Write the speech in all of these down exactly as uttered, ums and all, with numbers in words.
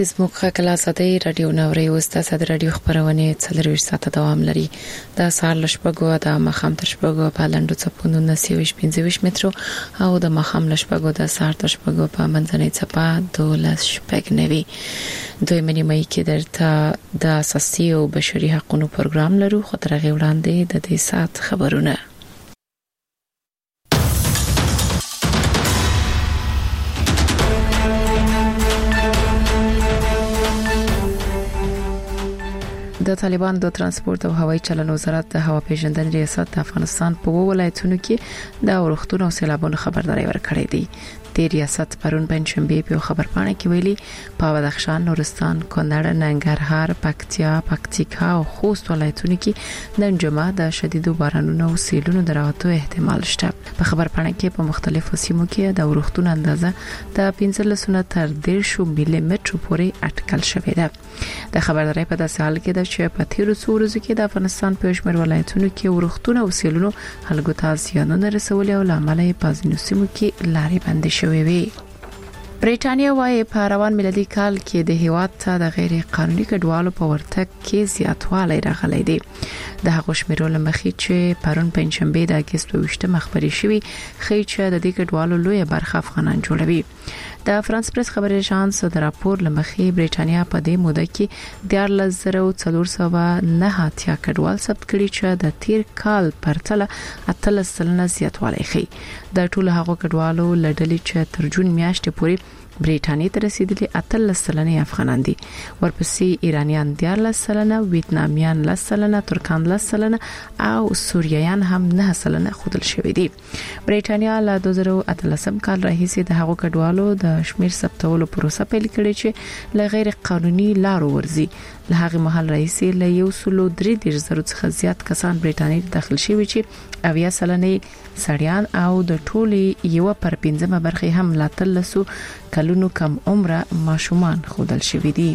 زموږ کله ساده رادیو نوري وستا ساده رادیو خبرونه څلور ساعته دوام لري د سهار لشپګو د مخام تر شپګو په لاندو چپونو نسیوش پنځه مترو او د مخام لشپګو د سهار تر شپګو په منځنۍ چپا دولس شپګ نوي دوی منی مې کې درته د اساسي او بشري حقوقو پروګرام لرو خو تر غو وړاندې د دې سات خبرونه د طالبان د ترانسپورت او هوایي چلن وزارت د هوا پیژندنې ریاست د افغانستان په ولایتونو کې د اورښتونو او سیلابونو خبرداري ورکړې ده. د ریاست پرون پنځشنبه په خبرپاڼه کې ویلي په بدخشان، نورستان، کونړ، ننګرهار، پکتیا، پکتیکا او خوست ولایتونو کې نن جمعه د شدیدو بارانونو او سیلونو دراتو احتمال شته. په خبرپاڼه کې په مختلفو سیمو کې د اورښتونو اندازه د پنځلس تر دېرش ملي متر پورې اټکل شوې ده. د خبرداري په داسې حال کې ده چې په تیرو څو ورځو کې د افغانستان په شمېر ولایتونو کې اورښتونه او سیلونو خلکو ته زیانونه رسولي او لامل یې په ځینو سیمو کې لارې بندې شوې وي. برېټانیا وايي په روان میلادي کال کې د هیواد ته د غیر قانوني کډوالو په ورتګ کې زیاتوالی راغلی دی. د هغو شمیرو لمخې چې پرون پنځشنبه د اگست په وشته مخبري شوی خې چې د دې کډوالو لوی برخه افغانان جوړوي. د فرانس پریس خبري اژانس د راپور لمخې برېټانیا په دې موده کې د یو زر څلور سوه نه اتیا کډوال ثبت کړي چې د تیر کال پرتله اتلس سلنه زیاتوالی ښيي. د ټولو هغو کډوالو لړلې چې تر جون میاشتې پورې برېټانیا ته رسیدلي اتلس سلنه افغانان دي. ورپسې ایرانیان دیارلس سلنه، ویتنامیان لس سلنه، ترکان لس سلنه او سوریایان هم نه سلنه خودل شوی دي. برېټانیا له دوه زره اتلسم کال راهیسې د هغو کډوالو د شمیر ثبتولو پروسه پیل کړې چې له غیر قانوني لارو ورزي. له هغه مهال راهیسې له یو سلو درې دیرش زره څخه زیات کسان برېټانیا ته داخل شوي چې اویا سلنه سړیان او د ټولي یو پر پنځمه برخه هم لا تلسو کلونو کم عمره ماشومان خودل شوي دي.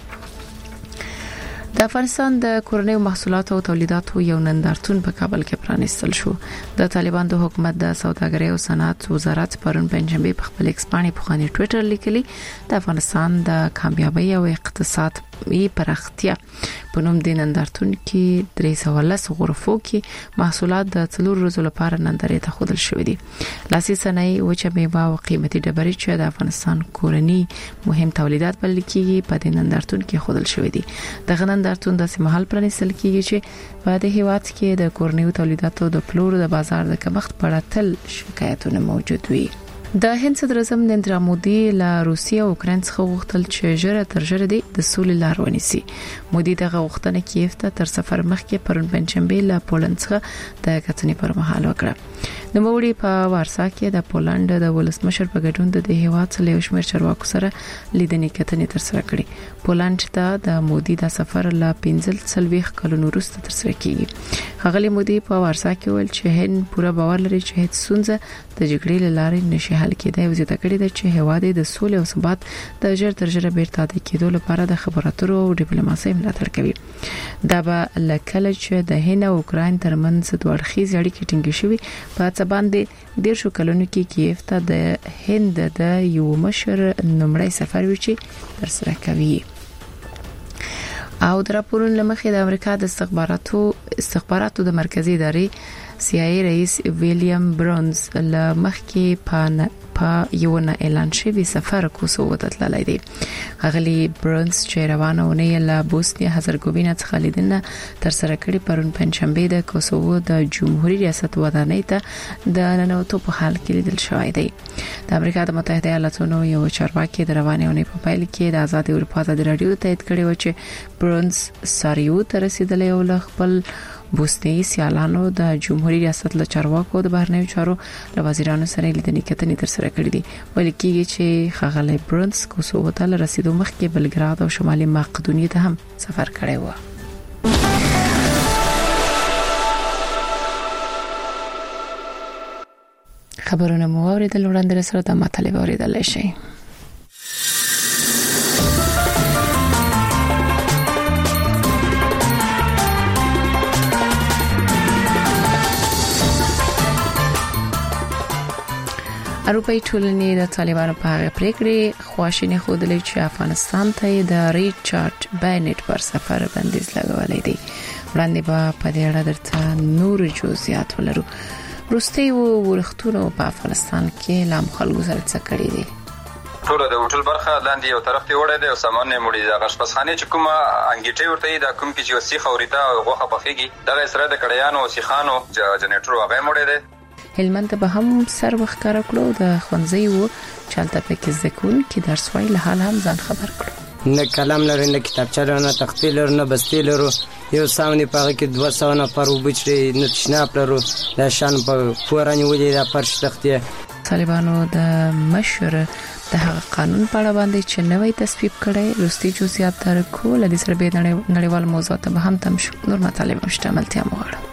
د افغانستان د کورنیو محصولاتو او تولیداتو یو نندارتون په کابل کې پرانیستل شو. د طالبان د حکومت د سوداګرۍ او صنعت وزارت پرون پنځمبه په خپل ایکسپانی په خاني ټوئیټر لیکلي د افغانستان د کامیابی او اقتصاد ای پرختیا په نوم د نندارتون کې درې سوه لس غرفو کې محصولات د څلور ورځې لپاره نندارې ته خودل شوې دي. لاسي صنایع او چې میوه او قیمتي ډبرې چې د افغانستان کورنی مهم تولیدات بلل کېږي په دې نندارتون کې خودل شوې دي. د نندارتون د سیمهال پرانیستل کېږي چې په دې هیواد کې د کورنیو تولیداتو د پلور د بازار د کمښت په اړه تل شکایتونه موجود وي. د هند صدر اعظم نریندرا مودي له روسیې او اوکرين څخه غوښتل چې ژر تر ژره د سولې لار ونیسي. مودي دغه غوښتنه کیف ته تر سفر مخکې پرون پنځمبه له پولند څخه د کتنې پر مهال وکړه. د موړي په وارسا کې د پولند د ولسمشر په ګډون د هیواد څخه یو شمېر چارواکو سره لیدنې کتنې تر سره کړې. پولند ته د مودي د سفر له پنځل سلويخ کلونو وروسته تر سره کیږي. غلي مودي په وارسا کې ویل چې هند پوره باور لري چې هیڅ سونځه د جګړې لارې نشي حل کېدای. وزیته کړی د چې هواد د سولې او ثبات د ژر تر ژره بیرته د کېدو لپاره د خبراتو او ډیپلوماسۍ ملاتړ کوي. دا به لکه چې د هند او اوکراین ترمنځ دوه اړخیز اړیکې ټینګې شوي په څه باندې ډیر شو کلونو کې کیف ته د هند د یو مشر نمړی سفر وچی تر سره کوي. او د راپورونو لمخې د امریکا د استخباراتو استخباراتو د مرکزی ادارې سی آی ای رئیس ویلیام برونز له مخکې په په یو نه اعلان شوی سفر کوسوو ته تللی دی. غلی برونز چې روانه ونه له بوسنیا هرزګوینه څخه لیدنه تر سره کړي پرون پنځشنبه د کوسوو د جمهوریت ریاست ودانۍ ته د ننوتو په حال کې لیدل شوی دی. د امریکا د متحده ایالاتونو یو چارواکي د روانه ونه په پایل کې د آزاد اروپا د رادیو تایید کړي و چې برونز ساریو ته رسیدلی او خپل بوسنی سیالانو د جمهوریت ریاست له چارواکو د بهرنیو چارو له وزیرانو سره لیدنې کتنې تر سره کړې دي. ویل کېږي چې خغلی برونز کوسوو ته له رسیدو مخکې بلګراد او شمالي مقدونیې ته هم سفر کړی و. خبرونه مو اوریدل وړاندې سره د مطلب اوریدل شي. اروپאי ټولنې د طالبانو په هغه پریکړې خواشینی خودلې چې افغانستان ته د ریچارډ بینټ پر سفر بندیز لګولې دي. وړاندې به په دې اړه درته نور جزئیات ولرو. روسي ورختونو په افغانستان کې لام خلکو سره څه کړی دي؟ ټول د هوټل برخه لاندې یو طرف ته وړه دی او سامان نه مړي د غشپسخانه چې کومه انګیټي ورته د کوم کې چې وسیخ اوريتا او غوخه پخېږي دغه سره د کړیانو او سیخانو جنریټر هغه مړي دی. هلمند به هم سر وخکار کړو د خونځي وو چالتہ پکې ځکون کې درس وای له حال هم ځان خبر کړو. نه کلام لري نه کتابچه لري نه تختی لري نه بستی لري. یو سامنے پاره کې دوه سو نه پر وبچري نه تشناپ لري د شان په فوراني ولې د پرش تختي. طالبانو د مشر د هغه قانون په اړه باندې چې نوې تصویب کړي روستي جزئیات تر کول د سره به نړیوال موضوعات به هم تم شو. نور مطالب مشتملتیا مغواړم.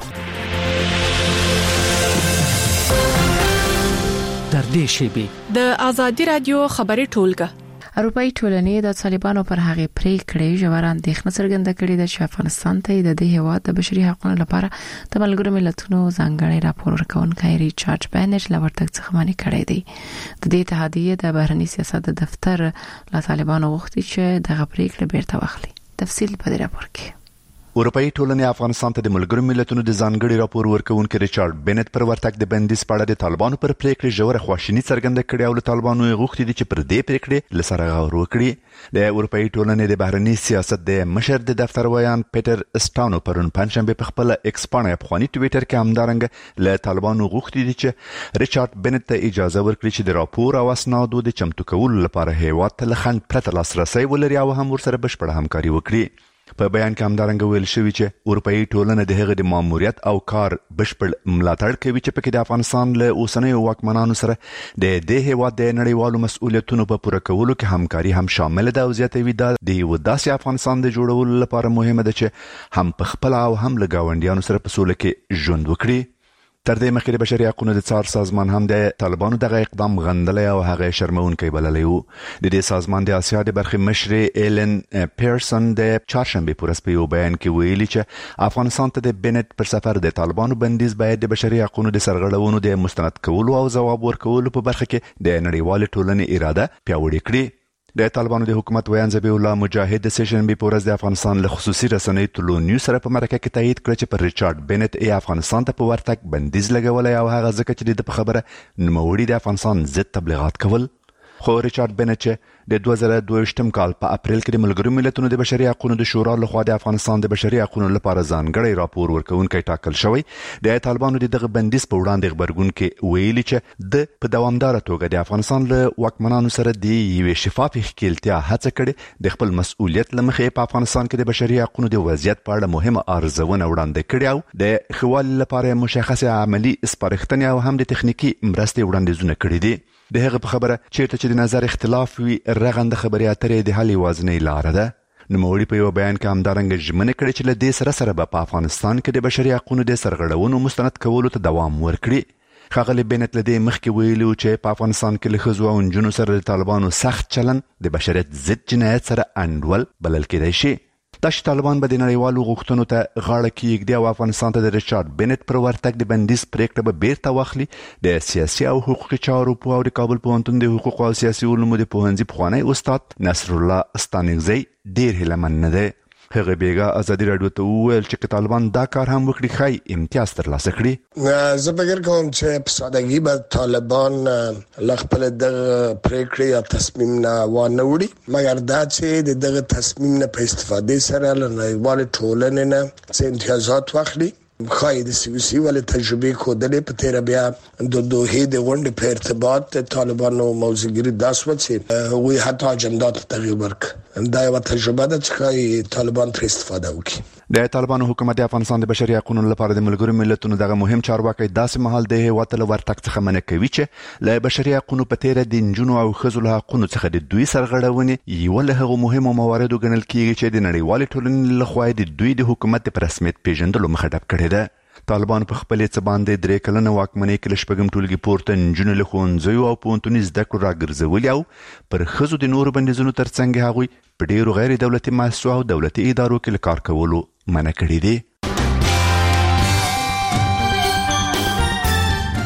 در دې شیبه د ازادي رادیو خبري ټولګه اروپאי ټولنې د طالبانو پر هغه پریکړې ژور اندېښنه څرګنده کړې ده چې افغانستان ته د دې هیواد د بشري حقوقو لپاره د ملګرو ملتونو ځانګړي راپور ورکونکي ریچارډ بینټ لورتګ څخه منع کړی دی. د دې اتحادیې د بهرنی سیاست د دفتر له طالبانو غوښتي چې دغه پریکړه بیرته واخلي. تفصیل په دې راپور کې. اروپאי ټولنې افغانستان ته د ملګرو ملتونو د ځانګړي راپور ورکونکي ریچارډ بینټ پر ورتګ د بندیز په اړه د طالبانو پر پریکړې ژوره خواشیني څرګنده کړې او له طالبانو غوښتي دي چې پر دې پریکړې لسره غور وکړي. د اروپאי ټولنې د بهرنی سیاست د مشر د دفتر ویان پیټر اسټانو پرون پنځشنبه په خپل ایکس باندې افغاني ټوئیټر کې همدارنګ له طالبانو غوښتي دي چې ریچارډ بینټ ته اجازه ورکړي چې د راپور او اسنادو د چمتو کولو لپاره هیواد ته لخند پرته لاسرسي ولري او هم ورسره بشپړه همکاري وکړي. په بیان کې همدارنګه ویل شوی چې اروپאי ټولنه د هغه د ماموریت او کار بشپړ ملاتړ کوي چې پکې د افغانستان له اوسنیو واکمنانو سره د دې هیواد د نړیوالو مسؤلیتونو په پوره کولو کې همکاري هم شامل ده او زیاتوي دا د یو داسې افغانستان د جوړولو لپاره مهمه ده چې هم په خپل او هم له گاونډیانو سره په سوله کې ژوند وکړي. تر دې مخکې د بشري حقوقو د څار سازمان هم د طالبانو دغه اقدام غندلی او هغه شرمونکی بللی وو. د دې سازمان د آسیا د برخې مشرې ایلن پیرسن د چهارشنبه په ورځ په یو بیان کې ویلي چې افغانستان ته د بینټ پر سفر د طالبانو بندیز باید د بشري حقوقو د سرغړونو د مستند کولو او ځواب ورکولو په برخه کې د نړیوال ټولنې اراده پیاوړې کړي. د طالبانو د حکومت ویان ذبیح الله مجاهد د سیشنبه په ورځ د افغانستان له خصوصي رسنۍ ټولو نیوز سره په مرکه کې تایید کړ چې پر ریچارډ بینټ ای افغانستان ته په ورتګ بندیز لګولای او هغه ځکه چې د خبره نوموړي د افغانستان ضد تبلیغات کول. خو ریچارډ بینټ چې د دوه زره دوه کال په اپریل کې د ملګرو ملتونو د بشري حقوقو د شورا لخوا د افغانستان د بشري حقوقو لپاره ځانګړی راپور ورکونکي ټاکل شوی د طالبانو دغه بندیز په وړاندې خبرګون کې ویلي چې د په دوامدار توګه د افغانستان له واکمنانو سره د یو شفاف ښکیلتیا هڅه کړې د خپل مسؤلیت لمخې په افغانستان کې د بشري حقوقو د وضعیت په اړه مهمه ارزونه وړاندې کړې او د خوال لپاره مشخصه عملی سپارښتنې او هم د تخنیکی مرستې وړاندیزونه کړې دي. د هغه په خبره چیرته چې د نظر اختلاف وي رغنده خبري اترې د حل وازنې لار ده. نوموړي په یو بیان کې همدارنګه ژمنه کړې چې له دې سره سره په افغانستان کې د بشري حقوقو د سرغړونو مستند کولو ته دوام ورکړي. ښاغلي بینټ له دې مخکې ویلي چې په افغانستان کې له ښځو او نجونو سره د طالبانو سخت چلن د بشریت ضد جنایت سره انډول بلل کېدای شي. دا چې طالبان به د نړیوالو غوښتنو ته غاړه کېږدي او افغانستان ته د ریچارډ بینټ پر ورتګ د بندیز پریکړه به بیرته واخلي. د سیاسي او حقوقي چارو په او د کابل پوهنتون د حقوقو او سیاسي علومو د پوهنځي پخوانی استاد نصر الله ستانکزی ډیر هیلهمن نه دی. هغه بیګا ازادي رادیو ته وویل چې طالبان دا کار هم وکړي خای امتیاز ترلاسه کړي. زه فکر کوم چې په سادهګي به طالبان لخپل د پریکړې یا تصمیم نه وانه وړي مګر دا چې دغه تصمیم نه په استفاده سره له نړیوال ټولنې نه څه امتیازات واخلي. خای د سیاسي ول تجربه کودلې په تیر بیا د دوه د غونډې په ارتباط طالبانو موضوعګری داس وڅې وی حتی اجندات تغییر ورک دا یو تجربه ده چې طالبان تر استفاده وکړي. د طالبانو حکومت د افغانستان د بشري حقوقو لپاره د ملګرو ملتونو دغه مهم چارواکي داسې مهال د هیواد له ورتګ څخه منع کوي چې له بشري حقوقو په تیر د نجونو او ښځو له حقوقو څخه د دوی سرغړونې یو له هغو مهمو مواردو ګڼل کیږي چې د نړیوال ټولنې لخوا د دوی د حکومت په رسمیت پیژندلو مخه ډب کړې ده. طالبان په خپل څه باندې درې کلنه واکمنۍ کې لشپږم ټولګي پورته نجونې له ښوونځیو او پوهنتوني زده کړو راګرځولي او پر ښځو د نورو بندیزونو ترڅنګ هغوی په ډیرو غیر دولتي مؤسسو او دولتي ادارو کې له کار کولو منع کړي دي.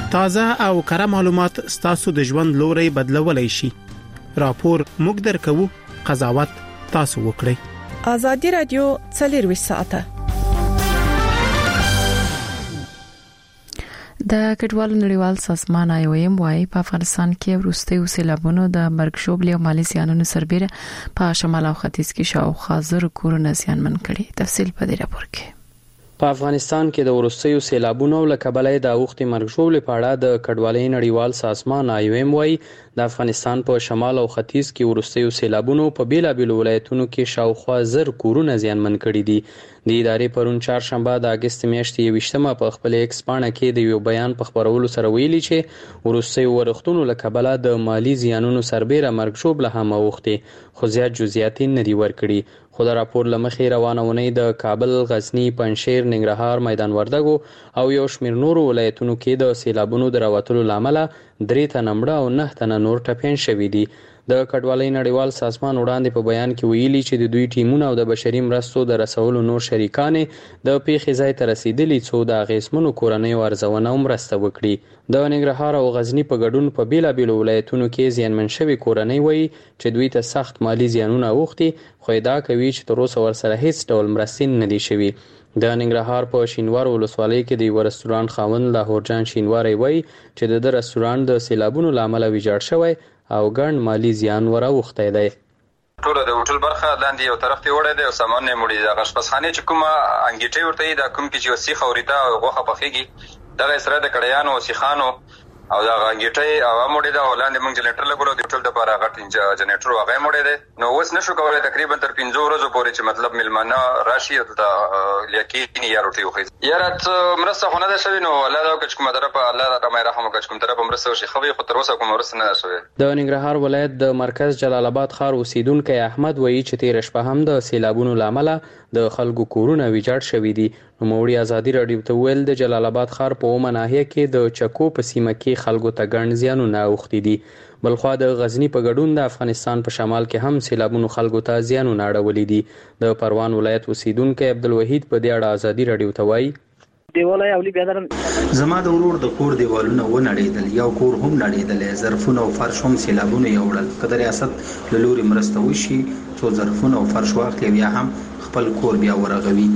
تازه او کره معلومات ستاسو د ژوند لوري بدلولای شي. راپور موږ درکو، قضاوت تاسو وکړئ. آزادي رادیو څلور ساعته د کډوالو نړیوال سازمان آی او ایم وايي په افغانستان کې وروستیو سیلابونو د مرګ شوبلې او مالي زیانونو سربېره په شمال او ختیځ کې شاوخوا زر کورونه زیانمن کړي. تفصیل په دې راپور کې. په افغانستان کې د وروستیو سیلابونو له کبله د اوښتې مرګ شوبلې په اړه د کډوالۍ نړیوال سازمان آی او ایم وايي د افغانستان په شمال او ختیځ کې وروستیو سیلابونو په بیلابیلو ولایتونو کې شاوخوا زر کورونه زیانمن کړي دي. د ادارې پرون چهارشنبه د اگست میاشتې یوویشتمه په خپل ایکس پاڼه کې د یو بیان په خپرولو سره ویلي چې وروستیو ورښتونو له کبله د مالی زیانونو سربېره مرګ شوبله هم اوښتې، خو زیات جزئیات نه دي ورکړي. خو د راپور له مخې روانه اونۍ د کابل، غزنی، پنجشیر، ننګرهار، میدان وردګو او یو شمېر نورو ولایتونو کې د سیلابونو د راوتلو له امله درې تنه مړه او نه تنه نور ټپیان شوي دي. د کډوالۍ نړیوال سازمان وړاندې په بیان کې ویلي چې د دوی ټیمونه او د بشري مرستو د رسولو نور شریکان د پیښې ځای ته رسیدلي څو د اغېزمنو کورنیو ارزونه او مرسته وکړي. د ننګرهار او غزنی په ګډون په بیلابیلو ولایتونو کې زیانمن شوي کورنۍ وایي چې دوی ته سخت مالی زیانونه اوښتي، خو ادعا کوي چې تر اوسه ورسره هیڅ ډول مرستې نه دي شوي. د ننګرهار په شینوار ولسوالۍ کې د یو رستورانت خاوند لاهورجان شینواری وایي چې د رستورانت د سیلابونو له امله ویجاړ شوی او ګڼ مالی زیان وراوښتی دی. ټول د هوټل برخه لاندې یو طرف ته وړه دی او سامان نه مړي. د غشپسخانه چې کومه انګیټي ورته دا کوم کې چې وسیخ اوريدا او غوخه پخېږي دغه سره د کړیانو او سیخانو او دا انګیټي او مړي دا ولاندې موږ جنریټر لګولو د هوټل د لپاره غټ جنریټر هغه مړي دی. نو اوس نشو کولای تقریبا تر پنځه ورځې پورې چې مطلب ملمانه راشي او د لیکینی یا روټي وخی یاره مرسته خو نه ده شوی. نو الله دا کوم کومه طرفه الله تعالی رحم وکړي کوم طرفه مرسته شي خو خو تر اوسه کوم مرسته نه ده شوی. د ننګرهار ولایت د مرکز جلال آباد ښار اوسیدونکو احمد وایي چې تیر شپه هم د سیلابونو لامل د خلکو کورونه ویجاړ شوي دي. نو موري ازادي رادیو ته ویل د جلال آباد ښار په اومه ناحیه کې د چکو په سیمه کې خلکو ته ګڼ زیانونه اوښتي دي. بلخوا د غزنی په ګډون د افغانستان په شمال کې هم سیلابونو خلکو ته زیانونه اړولي دي. د پروان ولایت اوسیدونکو عبدالوحید په دې اړه ازادي رادیو ته وایي دیواله اولی بیادرم زما د ورور د کور دیوالونه و نړېدل، یو کور هم نړېدل، ظرفونه او فرش هم سیلابونه یوړل. که د ریاست له لوري مرسته وشي څو ظرفونه او فرش واخلي بیا هم خپل کور بیا ورغوي.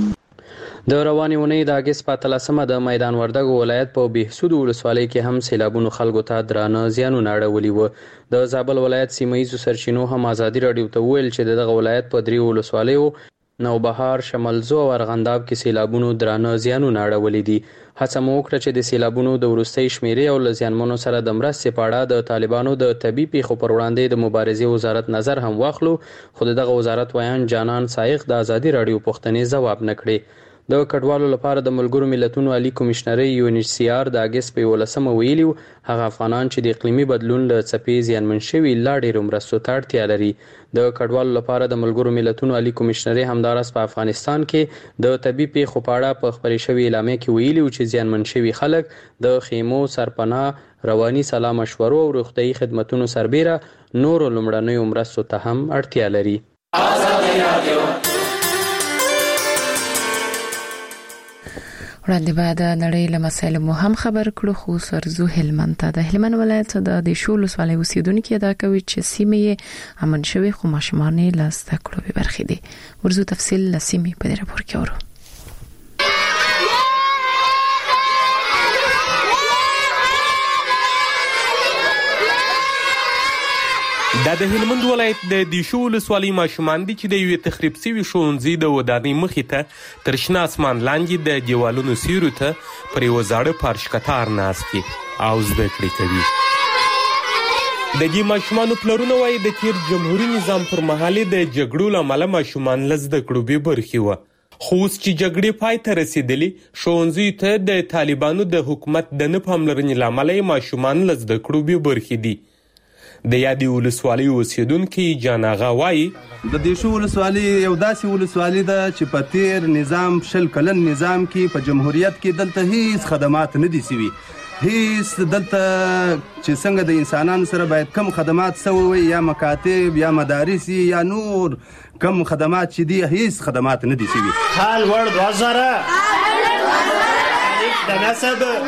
د روانې اونۍ د اګست په اتلسمه د میدان وردګو ولایت په بهسود ولسوالۍ کې هم سیلابونو خلکو ته درانه زیانونه اړولي وو. د زابل ولایت سیمهیزو سرچینو هم ازادي رادیو ته ویل چې دغه ولایت په درې ولسوالیو نوبهار، شمالزو او ارغنداب کې سیلابونو درانه زیانونه اړولي دي. هڅه مو وکړه چې د سیلابونو د وروستۍ شمیرې او له زیانمنو سره د مرستې په اړه د طالبانو د طبي پیښو پر وړاندې د مبارزې وزارت نظر هم واخلو، خو دغه وزارت ویان جانان سایق د ازادي رادیو پوښتنې ځواب نه کړي. د کډوالو لپاره د ملګرو ملتونو عالی کمشنري یو ان ایچ سی آر د اګست په یولسمه ویلي هغه افغانان چې د اقلیمي بدلون له څپې زیانمن شوي لا ډېرو مرستو ته اړتیا لري. د کډوالو لپاره د ملګرو ملتونو عالی کمشنري همداراز په افغانستان کې د طبي پیښو په اړه په خپرې شوې اعلامیه کې ویلي چې زیانمن شوي خلک د خیمو، سرپناه، رواني سلا مشورو او روغتیايي خدمتونو سربېره نورو لومړنیو مرستو ته هم اړتیا لري. وړاندې بعد د نړۍ له مسایلو مو هم خبر کړو، خو سرزو هلمند ته د هلمند ولایت د دیشو ولسوالۍ اوسیدونکو ادعا کوي چې سیمه یې امن شوي خو ماشومان یې له زده کړو بې برخې دي. ورزو تفصیل له سیمې په دې راپور کې اورو. دا د هلمند ولایت د دیشو ولسوالۍ ماشومان دي چې د یوې تخریب سوي ښوونځي د ودانۍ مخې ته تر شنه اسمان لاندې د دیوالونو سیورو ته پر یوه زاړه پارش کتار ناست دي او زده کړې کوي. د دې ماشومانو پلرونه وایي د تیر جمهوري نظام پر مهال د جګړو له امله ماشومان له زده کړو بې برخې وه، خو اوس چې جګړې پای ته رسېدلې ښوونځیو ته د طالبانو د حکومت د نه پاملرنې له امله یې ماشومان له زده کړو بې برخې دي. د یادې ولسوالۍ اوسیدونکي جان اغا وایي د دیشو ولسوالۍ یو داسې ولسوالۍ ده چې په تیر نظام شل کلن نظام کې په جمهوریت کې دلته هیڅ خدمات نه دي سوي، هیڅ دلته چې څنګه د انسانانو سره باید کم خدمات سوي وي، یا مکاتب یا مدارس یا نور کم خدمات چې دي هیڅ خدمات نه دي سوي. حال ورد وزره د نسب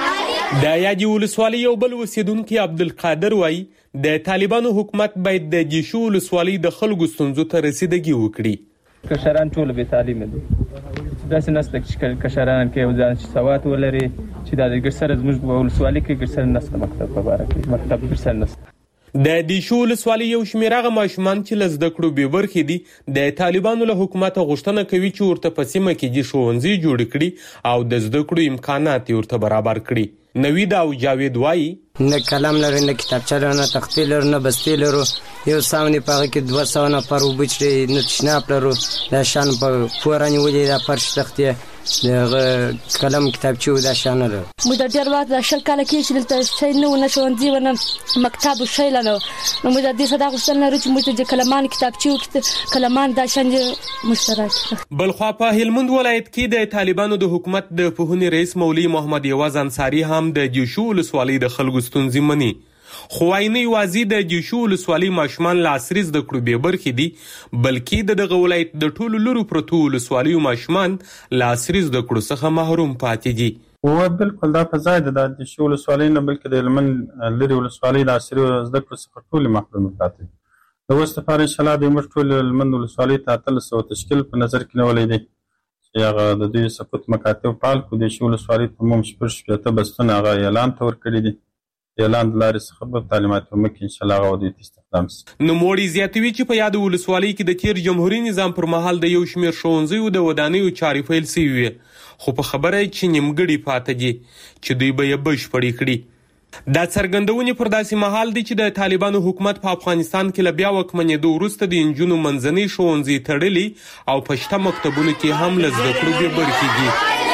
د یادې ولسوالۍ یو بل اوسیدونکي عبدالقادر وایي د طالبانو حکومت باید د جیشو ولسوالۍ د خلکو ستونزو ته رسیدګي وکړي. کشران ټول بې تعلیمه دي، داسې نسته چې کشران کې ځان سواد ولري چې دا د ګرسره زموږ په ولسوالۍ کې ګرسره نسته، مکتب په باره کې مکتب ګرسره نسته. د دیشو ولسوالۍ یو شمېر هغه ماشومان چې له زده کړو بې برخې دي د طالبانو له حکومته غوښتنه کوي چې ورته په سیمه کې دې ښوونځي جوړ کړي او د زده کړو امکانات یې ورته برابر کړي. نوید او جاوید وایي نه کلم لري، نه کتابچه لري، نه تختې لري، نه بستې لرو. یو ساونې په هغه کې دوه سوه نفر اوبه څښي، نه تشناب لرو. دا شیان په کور رانیولي، دا فرش تختې، د هغه قلم کتابچې و دا شیان نه لرو. موږ د ډېر وخت دا شل کاله کېږي چې دلته شی نه و، نه ښوونځي و، نه مکتب و، شی نه و. نو موږ د دې څخه دا غوښتنه لرو چې موږ ته قلمان کتابچې و، قلمان دا شیان موږ ته راکړي. بلخوا په هلمند ولایت کې د طالبانو د حکومت د پوهنې رئیس مولوي محمد یواز انصاري هم د دیشو ولسوالۍ د خلکو ستونزې مني. خو وايي نه یوازې د دیشو ولسوالۍ ماشومان له عصري زده کړو بې برخې دي، بلکې د دغه ولایت د ټولو لرو پرتو ولسوالیو ماشومان له عصري زده کړو څخه محروم پاتې دي. و بالکل دا په ځای ده د دیشو ولسوالۍ نه، بلکې د هلمند لرې ولسوالۍ د عصري زده کړو څخه ټولې محروم پاتې دي. د اوس لپاره انشاءالله دوی موږ ټول هلمند ولسوالۍ ته اتلس سوه تشکیل په نظر کې نیولی دی چې هغه د دوی سقوط مکاتب فعال کړو. دیشو ولسوالۍ ته عموم شپږ شپېته بستونه هغه اعلان ته ورکړي دي. اعلان د لارې څخه به تعلیمات په مخ کې انشاءالله هغه دوی ته استخدام شي. نوموړي زیاتوي چې په یاد ولسوالۍ کې د تیر جمهوریت نظام پر مهال د یو شمېر ښوونځیو د ودانیو چارې پیل شوي وي، خو په خبره یې چې نیمګړي پاته دي چې دوی به یې بشپړې کړي. دا څرګندونې پر داسې مهال دي چې د طالبانو حکومت په افغانستان کې له بیا واکمنېدو وروسته د نجونو منځنۍ ښوونځي تړلي او په شته مکتبونو کې هم له زده کړو بې برخې دي.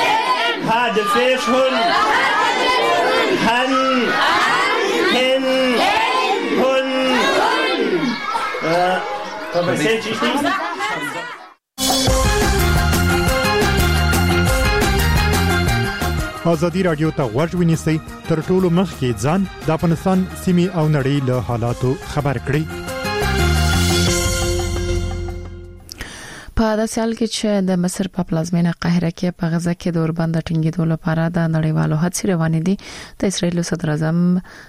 ازادي راډیو ته غوږ ونیسئ، تر ټولو مخکې ځان د افغانستان سیمې او نړۍ له حالاتو خبر کړئ. په داسې حال کې چې د مصر په پلازمینه قاهره کې په غزه کې د اوربند ټینګېدو لپاره د نړیوالو هڅې روانې دي، د اسرایل صدر اعظم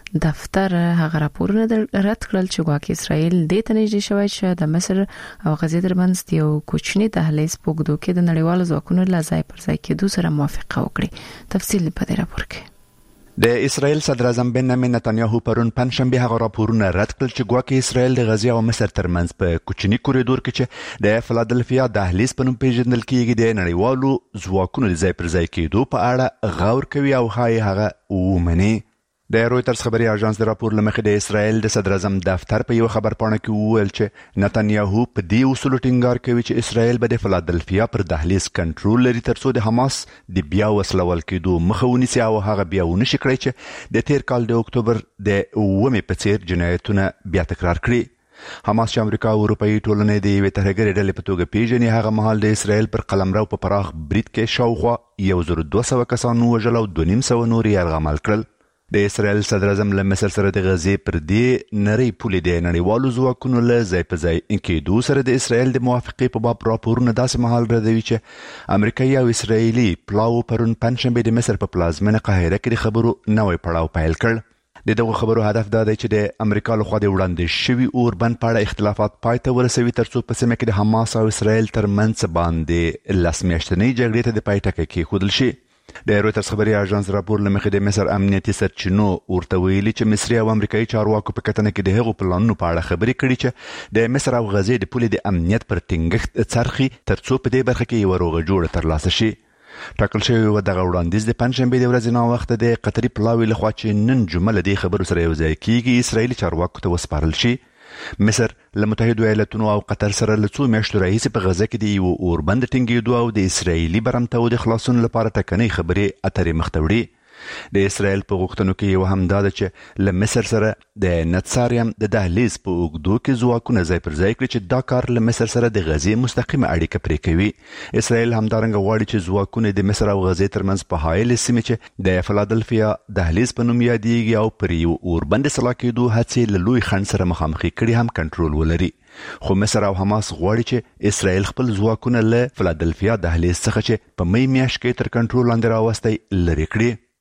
دفتر هغه راپورونه رد کړل چې ګواکې اسرایل دې ته نږدې شوی چې د مصر او غزې ترمنځ یو کوچنی دهلیز په اوږدو کې د نړیوالو ځواکونو له ځای پر ځای کېدو سره موافقه وکړي. تفصیل په دې راپور کې. د اسرائیل صدر اعظم بنیامین نتانیاهو پرون پنځشنبه هغه راپورونه رد کړل چې ګواکې اسرائیل د غزې او مصر ترمنځ په کوچني کوریډور کې چې د فلادلفیا دهلیز په نوم پیژندل کیږي د نړیوالو ځواکونو د ځای پر ځای کېدو په اړه غور کوي او ښایي هغه ومني. د رویټرز خبري اژانس د راپور لمخې د اسرائیل د صدر اعظم دفتر په یو خبر پاڼه کې وویل چې نتانیاهو په دې اصول ټینګار کوي چې اسرائیل به د فلادلفیا پر دهلیز کنټرول لري ترڅو د حماس د بیا وسلول کېدو مخه ونیسي او هغه بیا ونشي کړی چې د تیر کال د اکتوبر د اوومې په څیر جنایتونه بیا تکرار کړي. حماس چې امریکا او اروپایي ټولنې د یوې ترهګرې ډلې په توګه پیژني، هغه مهال د اسرائیل پر قلمرو په پراخ برید کې شاوخوا یو زر دوه سوه کسان ووژل او دوه نیم سوه نور یې یرغمل کړل. د اسرائیل صدر اعظم له مصر سره د غزې پر دې نړۍ پولې د نړیوالو ځواکونو له ځای په ځای کېدو سره د اسرائیل د موافقې په باب راپورونه داسې مهال ردوي چې امریکایي او اسرائیلي پلاو پرون پنځشنبه د مصر په پلازمینه قاهره کې د خبرو نوی پړاو پیل کړ. د دغه خبرو هدف دا دی چې د امریکا لخوا د وړاندې شوي اوربند په اړه اختلافات پای ته ورسوي ترڅو په سیمه کې د حماس او اسرائیل ترمنځ باندې لس میاشتنۍ جګړې ته د پای ټکی کېښودل شي. د رویټرز خبري اژانس راپور لمخې د مصر امنیتي سرچینو ورته ویلي چې مصري او امریکایي چارواکو په کتنه کې د هغو پلانونو په اړه خبرې کړي چې د مصر او غزې د پولې د امنیت پر ټینګښت څرخي ترڅو په دې برخه کې یو روغه جوړه ترلاسه شي. ټاکل شوی و دغه وړاندیز د پنځشنبې د ورځې ناوخته د قطري پلاوي لخوا چې نن جمعه له دې خبرو سره یو ځای کیږي اسرائیلي چارواکو ته وسپارل شي. مصر له متحدو ایالاتونو او قطر سره له څو میاشتو راهیسې په غزه کې د یو اوربند ټینګېدو او د اسرائیلي برمته د خلاصون لپاره ټکنۍ خبرې اترې مخ ته وړي. د اسرائیل په غوښتنو کې یو هم دا ده چې له مصر سره د نتساریم د دهلیز په اوږدو کې ځواکونه ځای پر ځای کړي چې دا کار له مصر سره د غزې مستقیمه اړیکه پرې کوي. اسرائیل همدارنګه غواړي چې ځواکونه د مصر او غزې ترمنځ په حایلې سیمې چې د فلادلفیا دهلیز په نوم یادیږي او پر یو اوربند سلا کېدو هڅې له لوی خنډ سره مخامخې کړي هم کنټرول ولري. خو مصر او حماس غواړي چې اسرائیل خپل ځواکونه له فلادلفیا دهلیز څخه چې په می میاشت کې تر کنټرول لاندې راوستی لرې کړي.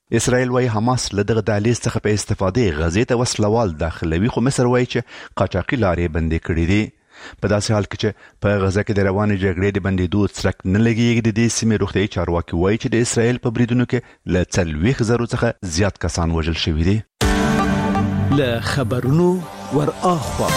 اسرائیل وايي حماس له دغه دهلیز څخه په استفادې غزې ته وسلوال داخلوي، خو مصر وايي چې قاچاقي لارې بندې کړې دي. په داسې حال کې چې په غزه کې د روانې جګړې د بندېدو څرک نه لګېږي، د دې سیمې روغتیایي چارواکي وايي چې د اسرائیل په بریدونو کې له څلوېښت زرو څخه زیات کسان وژل شوي دي. له خبرونو ور اخوا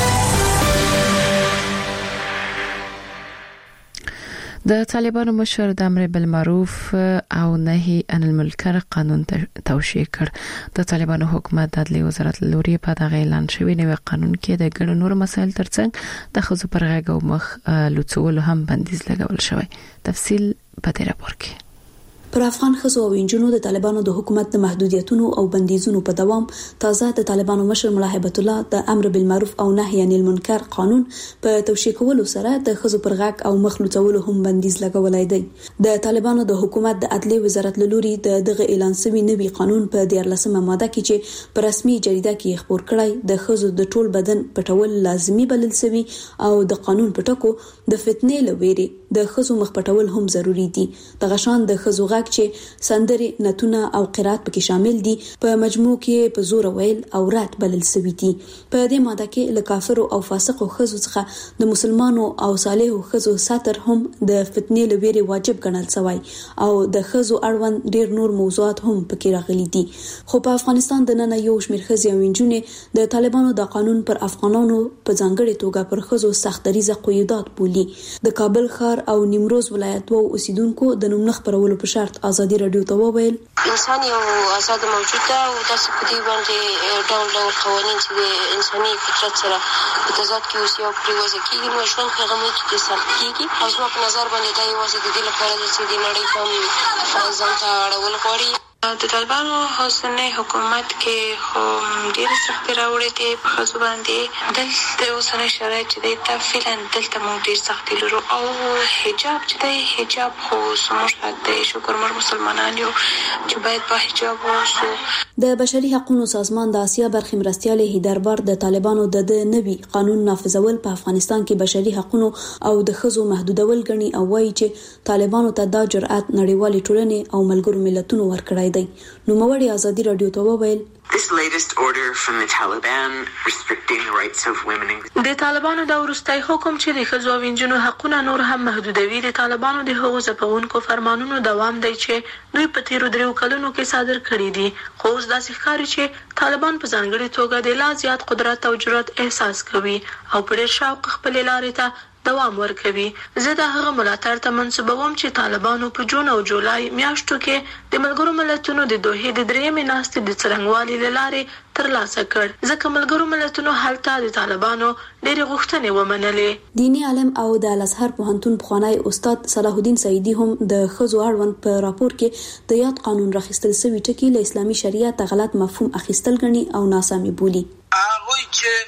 د طالبانو مشر د امر بالمعروف او نهي عن المنکر قانون توشیح کړ. د طالبانو حکومت د عدلیې وزارت لوري په دغه اعلان شوی نوی قانون کې د ګڼو نور مسایل ترڅنګ د خزو پر غږ او مخ لوڅول هم بندیز لګول شوی. تفصیل په دې راپور کې. پر افغان خزو او انجونو د طالبانو د حکومت د محدودیتونو او بندیزونو په دوام تازه د طالبانو مشر ملا هیبت الله د امر بالمعروف او نهي عن المنکر قانون په توشیح کولو سره د خزو پر غږ او مخ لوڅولو هم بندیز لګولای دی. د طالبانو د حکومت د عدلیې وزارت لوري د دغه اعلان شوی نوی قانون په دیارلسمه ماده کې چې په رسمي جریده کې خبر کړی د خزو د ټول بدن پټول لازمي بلل شوی او د قانون پټکو د فتنې لويري د خزو مخ پټول هم ضروری دي. د غشان د خزو غږ چې سندري نتونه او قرات پکې شامل دي په مجموع کې په زور ویل او رات بلل سوي دي. په دې ماده کې له کافرو او فاسقو خزو څخه د مسلمانو او صالحو خزو ساتر هم د فتنې لويري واجب ګڼل شوی او د خزو اړوند ډیر نور موضوعات هم پکې راغلي دي. خو په افغانستان د نن یو شمېر خزي او انجونې د طالبانو د قانون پر افغانانو په ځانګړي توګه پر خزو سخت دریزه قیودات بولی. د کابل ښار او نیمروز ولایت وو اوسیدونکو د نوم خبرولو په شرط ازادي رادیو ته وویل انسان یو آزاد موجود ده او داسې په دې باندې ډول ډول قوانین چې د انساني فطرت سره په تضاد کې اوسي او پرې وضع کېږي نو ژوند هغه ملک کې سخت کېږي او زما په نظر باندې دا یوازې د دې لپاره ده چې د نړۍ پام ځان ته اړول غواړي. د طالبانو اوسنی حکومت کې خو ډېرې سختۍ راوړې دي په ښځو باندې. دلته اوسنی شرایط چې دی دا فعلا دلته موږ ډېر سختۍ لرو او حجاب چې دی حجاب خو زموږ حق دی. شکر موږ مسلمانان یو چې باید په حجاب واوسو. د بشري حقوقو سازمان د اسیا برخې مرستیال هیدربار د طالبانو د نوي قانون نافذول په افغانستان کې بشري حقوقو او د ښځو محدودول غني او وایي چې طالبانو ته دا جرأت نړیوالې ټولنې او ملګرو ملتونو ورکړی دی. نو موړي ازادي رادیو ته وویل This latest order from the Taliban restricting the rights of women. د طالبانو د ورستۍ حکم چې د ښځو او نجونو حقونه نور هم محدودوي د طالبانو د حقوقو ځپونکو فرمانونو دوام دی چې دوی په تیرو دریو کلونو کې صادر کړي دي. خو اوس داسې ښکاري چې طالبان په ځانګړي توګه د لا زیات قدرت او جرأت احساس کوي او په ډېر شوق خپل لارې ته دوام ورکوي. زه د هغه ملاتړ ته منسوبوم چې طالبانو په جون او جولای میاشتو کې د ملګرو ملتونو د دوحې د درېیمې ناستې د څرنګوالي له لارې ترلاسه کړ ځکه ملګرو ملتونو هلته د طالبانو ډېرې غوښتنې ومنلې. دینی عالم او د الازهر پوهنتون پخوانی استاد صلاح الدین سعیدي هم د ښځو اړوند په راپور کې د یاد قانون راخیستل شوی ټکي له اسلامي شریعت غلط مفهوم اخیستل غني او ناسمي بولی. هغه چې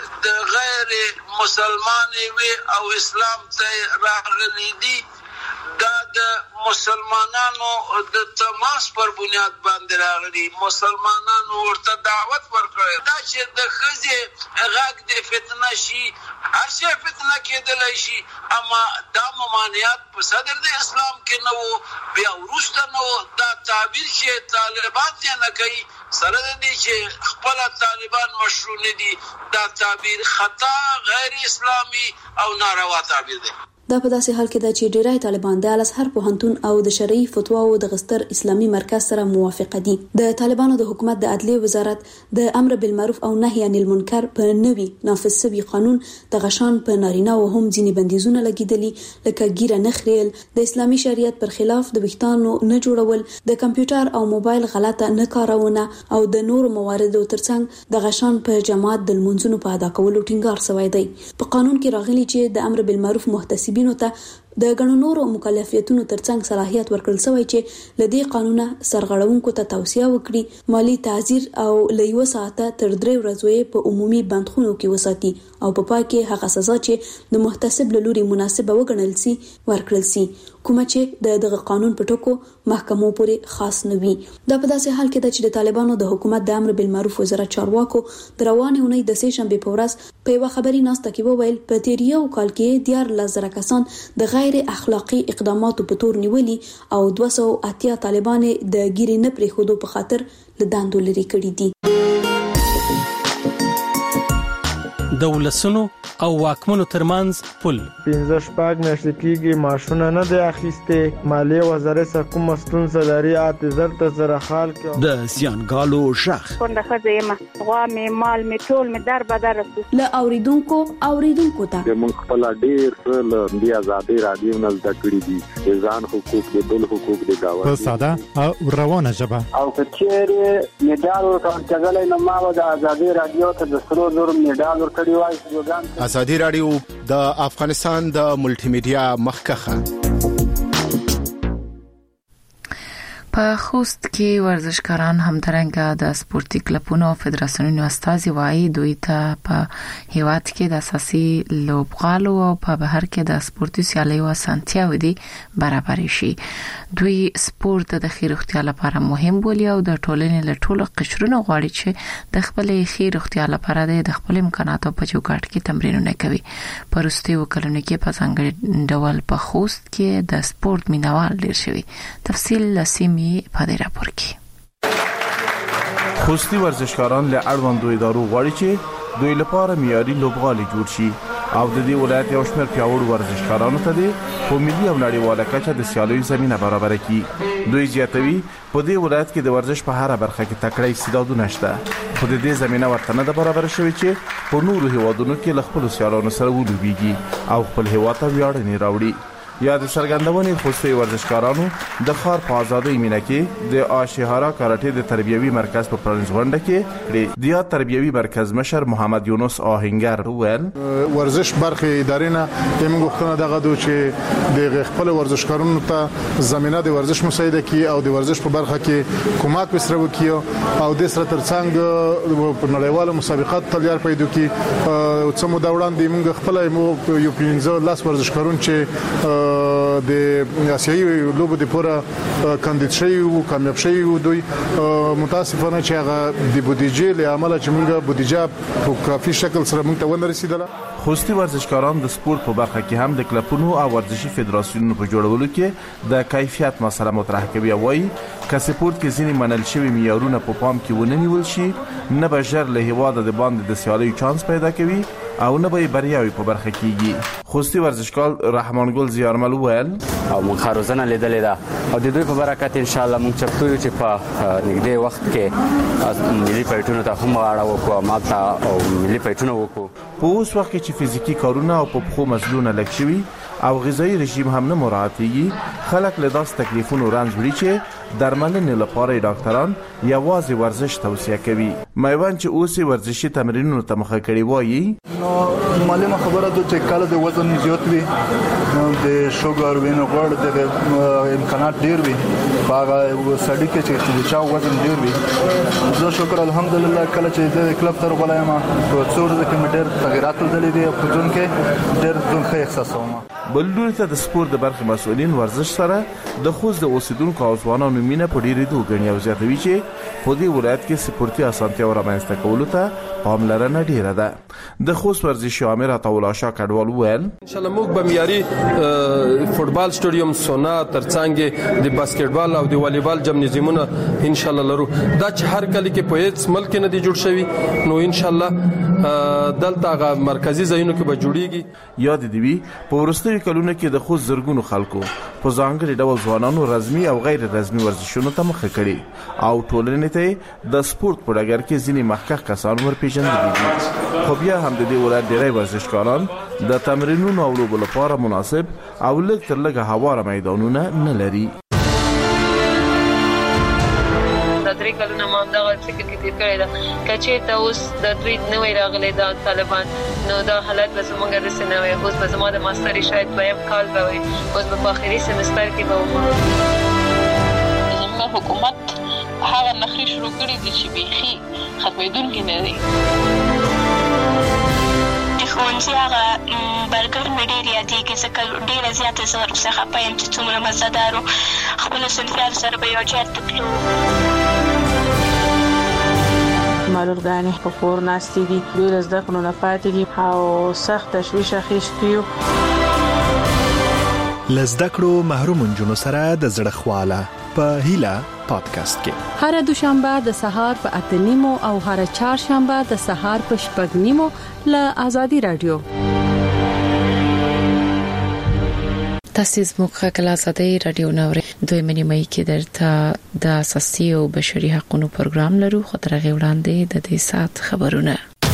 د غیر مسلمان وي او اسلام ته راغلي دي دا د مسلمانانو د تماس پر بنیاد باندې راغلي. مسلمانانو ورته دعوت ورکړي دا چې د ښځې غږ د فتنه شي هر شي فتنه کېدلی شي اما دا ممانعات په صدر د اسلام کې نه وو بیا وروسته نه وو. دا تعبیر چې طالبان یې نه کوي سره د دې چې خپل طالبان مشروع نه دي دا تعبیر خطا غیر اسلامي او ناروا تعبیر دی. دا په داسې حال کې ده چې ډیری طالبان د الازهر پوهنتون او د شرعي فتواو د غستر اسلامي مرکز سره موافقه دي. د طالبانو د حکومت د عدلیې وزارت د امر بالمعروف او نهي عن المنکر په نوي نافذ شوی قانون د غشان په نارینه او هم ځینې بندیزونه لګیدلي لکه ګیره نه خریل، د اسلامي شریعت پر خلاف د ویښتانو نه جوړول، د کمپیوټر او موبایل غلطه نه کارونه او د نورو مواردو ترڅنګ د غشان په جماعت د منځونو په ادا کولو ټینګار شوی دی. په قانون کې راغلي چې د امر بالمعروف محتسب ته د غنو نورو مکلفیتونو ترڅنګ صلاحیت ورکړل شوی چې لدی قانونه سرغړونکو ته توصیه وکړي مالی تعزیر او لیو ساعته تر درې ورځې په عمومي بندخونو کې وساتي او په پای کې هغه سزا چې د محتسب له لوري مناسبه وګڼل سي ورکړل سي کومه چې د دغه قانون په ټکو محکمو پورې خاص نه وي. دا په داسې حال کې ده چې د طالبانو د حکومت د امر بالمعروف وزارت چارواکو د روانې اونۍ د سه شنبه په ورځ په یو خبري ناسته کې وویل په تیر یو کال کې دیار لزر کسان د غیر غیر اخلاقی اقداماتو په تور نیولي او دوه سوه اتیا طالبان د ګیرې نه پرېښودو په خاطر له دندو لرې کړي دي. د ولسونو او واکمنو ترمنځ پل پنځه شپږ میاشتې کېږي معاشونه نه دی اخیستې. مالیې وزارت څخه کومه ستونزه لري اته زر ته سره حال کړو. د زیانګالو ژغ کونډه ښځه یم، غوا مې مال مې ټول مې در بدر رسو. له اوریدونکو اوریدونکو ته موږ خپل ډېر څه له دې ازادۍ راډیو نه زده کړي دي، د ځان حقوق د بل حقوق د گاونډي په ساده او روانه ژبه. او که چیرې میډال ورکول کېدلی نو ما به د ازادۍ راډیو ته د سرو زرو میډال ورکړی وای. ازادي راډیو د افغانستان د ملټي میډیا مخکخه. په خوست کې ورزشکاران همدارنګه د سپورتي کلبونو او فدراسیونونو استازي وایي دوی ته په هیواد کې د اساسي لوبغالو او په بهر کې د سپورتي سیالیو اسانتیاوې دي برابر شي. دوی سپورت د خیر اختیار لپاره مهم بولي او د ټولنې له ټولو قشرونو غواړي چې د خپل خیر اختیار لپاره د خپل امکاناتو په چوکاټ کې تمرینونه کوي. پرسته وکړنه کې په څنګه ډول په خوست کې د سپورت مینوال ډیر شوی. تفصیل لسیمی په دې راپور کې. خوستي ورزشکاران له اړوندو ادارو غواړي چې دوی لپاره معیاري لوبغالي جوړ شي او د دې ولایت یو شمېر پیاوړو ورزشکارانو ته د په ملي او نړیواله کچه د سیالیو زمينه برابر کړي. دوی زیاتوي په دې ولایت کې د ورزش په هر برخه کې تکړه استعدادونه شته، خو د دې زمينه ورته نه برابر شوی چې په نورو هیوادونو کې له خپل سیالانو سره ولوبېږي او خپل هیواد ته ویاړنې راوړي. یا د سرګندونې خوستي ورزشکارانو د خار په آزادۍ مینه کې د آشهارا کاراټې د تربیوي مرکز په پرانځونډه کې د یا تربیوي مرکز مشر محمد یونس آهنگر ویل ورزش برخه ادارې نه موږ غوښتنه دغه دوی چې د خپل ورزشکارانو ته زمينه د ورزش مساعده کی او د ورزش په برخه کې کومک وسره وکي او د سره ترڅنګ په نړیواله مسابقات تلیار پیدا کی. څه مو دا وړاندې موږ خپل یو پنځه لاس ورزشکارون چې د اسیایي لوبو د پوره کاندید شوی او کامیاب شوی دوی متاسفانه چې هغه د بودیجې له عمله چې موږ بودیجه په کافي شکل سره موږ ته ونه رسیدله. خوستي ورزشکاران د سپورت په برخه کې هم د کلبونو او ورزشي فدراسیونونو په جوړولو کې د کیفیت مسله مطرح کوي او وايي که سپورت کې ځینې منل شوی معیارونه په پام کې ونه نیول شي نه به ژر له هیواده د باندې د سیالیو چانس پیدا کوي او نه به بریاوي په برخه کېږي. خوستي ورزشکار رحمان ګل زیارمل ویل او موږ خاروزنه لیدلې ده او د دوی په برکت ان شاء الله موږ چپتو یو چې په نږدې وخت کې ملي پایټونو ته هم واړه وکړو ماته او ملي پایټونو وکړو. په اوس وخت کې چې فزیکی کارونه او په خو مزلونه لک شوي او غذایی رژیم هم نه مراعاتېږي، خلک له داس تکلیفونو رنځ وړي چې درملنې لپاره ډاکټران یوازې ورزش توصیه کوي. میوان چې اوس ورزشي تمرینونو ته مخه کړي وایي نو معلومه خبره ده چې کله د وزن زیات وي نو د شوګر وینې غوړ د امکانات ډیر وي هغه سړی کې چې چا وزن ډیر وي. زه شکر الحمدلله کله چې د کلب تر غلایم په څور د کمیټر تغیرات لیدلې دي په ځون کې ډیر ځون ښه احساسوم. بلډور ته د سپورت د برخې مسؤلین ورزش سره د خوست د اوسیدونکو او ځوانانو مینه په ډیرې دوه غنی او زیاتوي چې په دې ولایت کې سپورتي اسانتیا او رامنځته کولو ته پاملرنه ډیره ده. د خوست ورزشي امیر عطاالله شاه کډوال ویل ان شاء الله موږ به معیاري فوټبال سټیډیم سونا ترڅنګ د باسکټبال او د والیبال جمنازیمونه ان شاء الله لرو. دا چې هر کلی کې په هیڅ ملک نه دی جوړ شوی نو ان شاء الله دلته غا مرکزی ځایونو کې به جوړیږي. یاد دی وی په ورستي کلونه کې د خوست زرګونو خلکو په ځانګړي ډول ځوانانو رسمي او غیر رسمي ورزشونو ته مخه کړي او ټولنې ته د سپورت په ډګر کې ځینې مخکښ کسان ورپېژندل دي. خو بیا هم د دې ولایت ډېری ورزشکاران د تمرینونو او لوبو لپاره مناسب او لږ تر لږه هواره میدانونه نه لري. درې کلونه ما دغه فکر کې تیر کړی دا کچې ته اوس د دوی نوې راغلي دا طالبان نو دا حالت به زموږ د سنوي اوس به زموږ د ماستري شاید دویم کال به وي اوس به په اخري سمستر کې به وم. زموږ حکومت هغه نخري شروع کړي دي چې بيخي ختمېدونکي نه دي. ښوونځي هغه برګر مې ډېر یادېږي ځکه ډېره زیاته زه ورڅخه خفه یم چې څومره مزهدار و. خپلو صنفیانو سره به یو ځای ته تلو. معلولګانې په کور ناستې دي دوی له زده کړو نه پاتې دي او سخت تشویش اخیستی یو. لزده کړو محروم جنونو سره د زړه خواله په هیله پادکاسټ کې هر دوشنبه د سهار په اته نیمو او هر چهارشنبه د سهار په شپږ نیمو له آزادي رادیو. تاسو زموږه کله آزادي رادیو نوري دوی منی مې کې درته د اساسي او بشري حقوقو پروګرام لرو خو تر غو وړاندې د دې سات خبرونه.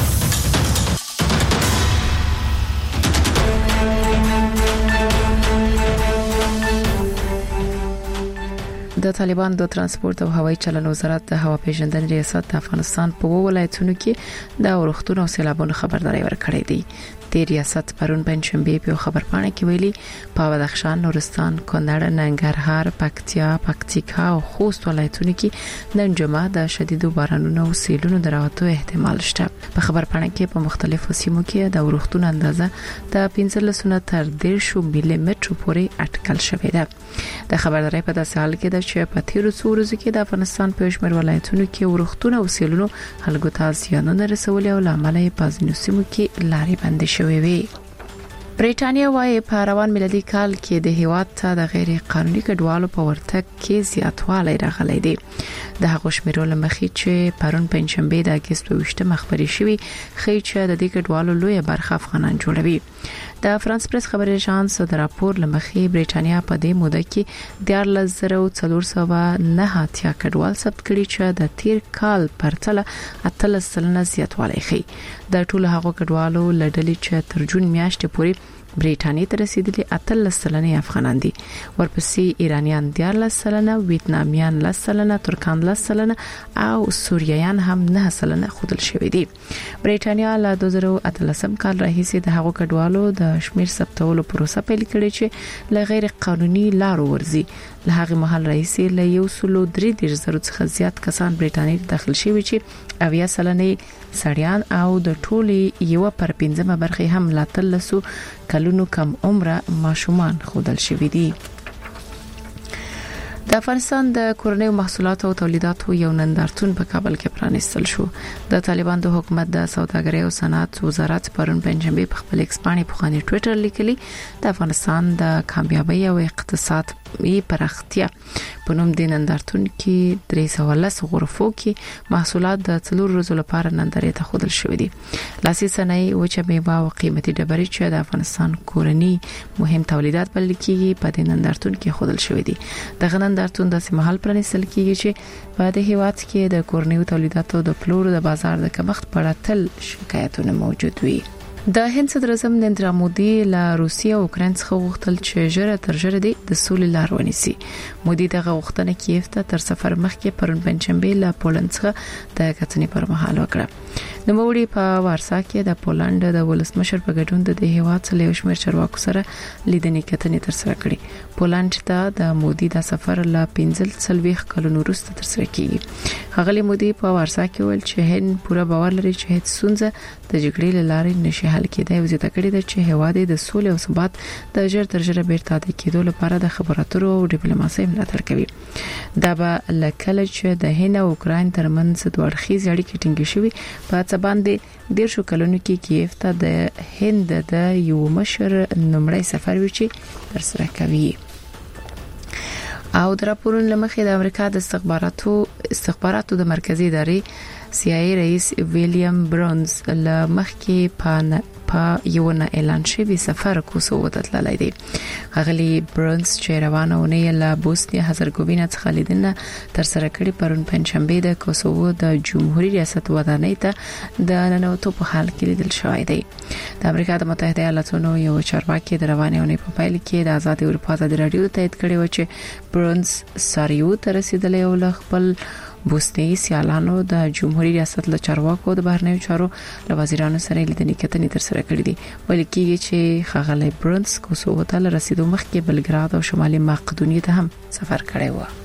د طالبان د ترانسپورت او هوایي چلن وزارت د هوا پیژندنې ریاست د افغانستان په ولایتونو کې د اورښتونو او سیلابونو خبرداري ورکړې ده. د ریاست پرون پنځشنبه په خبرپاڼه کې ویلي په بدخشان، نورستان، کونړ، ننګرهار، پکتیا، پکتیکا او خوست ولایتونو کې نن جمعه د شدید بارانونو او سیلونو دراتو احتمال شته. په خبرپاڼه کې په مختلفو سیمو کې د اورښتونو اندازه د پنځلس نه تر دېرش ملي متر پورې اټکل شوې ده. د خبرداري په داسې حال کې ده چې په تیرو څو ورځو کې د افغانستان په شمېر ولایتونو کې اورښتونه او سیلونو خلکو ته زیانونه رسولي او لامل یې په ځینو سیمو کې لارې بندې شوې وي. بریټانیا وايي په روان میلادي کال کې د هیواد ته د غیر قانوني کډوالو په ورتګ کې زیاتوالی راغلی دی. د هغو شمیرو لمخې چې پرون پنځشنبه د اگست په وشته مخبري شوی خي چې د دې کډوالو لوی برخه افغانان جوړوي. د فرانس پریس خبري اژانس د راپور لمخې بریټانیا په دې موده کې د یارلس زره څلور سوه نه اتیا کډوال ثبت کړي چې د تیر کال پرتله اتلس سلنه زیاتوالی ښيي. د ټولو هغو کډوالو لړلې چې تر جون میاشتې پورې بریټانیا ته رسیدلي اتلس سلنه افغانان دي. ورپسې ایرانیان دیارلس سلنه، ویتنامیان لس سلنه، ترکان لس سلنه او سوریایان هم نه سلنه خودل شوی دي. بریټانیا له دوه زره اتلسم کال راهیسې د هغو کډوالو د شمیر ثبتولو پروسه پیل کړې چې له غیر قانوني لارو ورزي. له هغه مهال راهیسې له یو سلو درې دیرش زره څخه زیات کسان بریټانیا ته داخل شوي چې اویا سلنه سړیان او د ټولي یو پر پنځمه برخه هم لا تلسو کلونو کم عمره ماشومان خودل شوي دي. د افغانستان د کورنیو محصولاتو او تولیداتو یو نندارتون په کابل کې پرانیستل شو. د طالبان د حکومت د سوداګرۍ او صنعت وزارت پرون پنځمبه په خپل ایکس باندې په خاني ټوئیټر لیکلي د افغانستان د کامیابی او اقتصاد ای پرختیا په نوم د نندارتون کې درې سوه لس غرفو کې محصولات د څلور ورځې لپاره نندارې ته خودل شوې دي. لاسي صنایع او چې میوه او قیمتي ډبرې چې د افغانستان کورنی مهم تولیدات بلل کېږي په دې نندارتون کې خودل شوې دي. د نندارتون د سیمهال پرانیستل کېږي چې په دې هیواد کې د کورنیو تولیداتو د پلور د بازار د کمښت په اړه تل شکایتونه موجود وي. د هند صدر اعظم نریندرا مودي له روسیې او اوکراین څخه غوښتل چې ژر تر ژره د سولې لار ونیسي. مودي دغه غوښتنه کیف ته تر سفر مخکې پرون پنځمبه له پولند څخه د کتنې پر مهال وکړه. د موړي په وارسا کې د پولند د ولسمشر په ګډون د هیواد څخه یو شمېر چارواکو سره لیدنې کتنې تر سره کړې. پولند ته د مودي د سفر له پنځل څلويخ کلونو وروسته تر سره کیږي. هغه مودي په وارسا کې ویل چې هند پوره باور لري چې هیڅ ستونزه د جګړې لارې نشي حل کېدای او زیاته کړې ده چې هیواد د سولې او ثبات د ژر تر ژره بیرته د کېدو لپاره د خبراتو او ډیپلوماسۍ ملاتړ کوي. دا به لکه چې د هند او اوکراین ترمنځ دوه اړخیز اړیکې ټینګې شوي په څه باندې ډیر شو کلونو کې کیف ته د هند د یو مشر نمړی سفر وچی تر سره کوي. او د راپورونو لمخې د امریکا د استخباراتو استخباراتو د مرکزی ادارې سی آی ای رئیس ویلیام برونز لمخکې په په یو نه اعلان شوی سفر کوسوو ته تللی دی. غلی برونز چې روانونه له بوسنیا هرزګوینه څخه لیدنه تر سره کړي پرون پنځشنبه د کوسوو د جمهوریت ریاست ودانۍ ته د ننوتو په حال کې لیدل شوی دی. د امریکا د متحده ایالاتونو یو چارواکي د روانونه په پایل کې د آزاد اروپا د رادیو تایید کړي و چې برونز ساریو ته رسیدلی او خپل بوسنی سیالانو د جمهوریت ریاست له چارواکو د بهرنیو چارو له وزیرانو سره لیدنې کتنې تر سره کړې دي. ویل کېږي چې خغلی برونز کوسوو ته رسیدو مخکې بلګراد او شمالي مقدونیې ته هم سفر کړی و.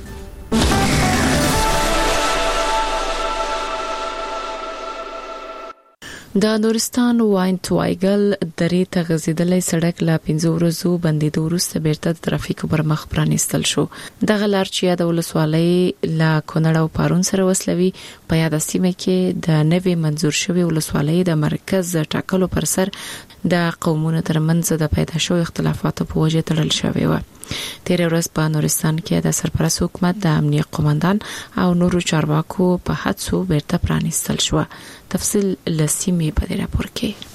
د نورستان واینټ وایګل درې ته غزیدلې سړک لا پنځه ورځو بندیدو وروسته بیرته د ترافیکو پر مخ پرانیستل شو. دغه لار چې د ولسوالۍ لا کونړ او پارون سره وسلوي په یاد سیمه کې د نوې منزور شوی ولسوالۍ د مرکز ټاکلو پر سر د قومونو ترمنځ د پیدا شوی اختلافاتو په وجه تړل شوی و. تیر ورځ په نورستان کې د سرپرست حکومت د امنیت قومندان او نورو چارواکو په هڅو بیرته پرانیستل شو. تفصیل لسیمه په دې راپور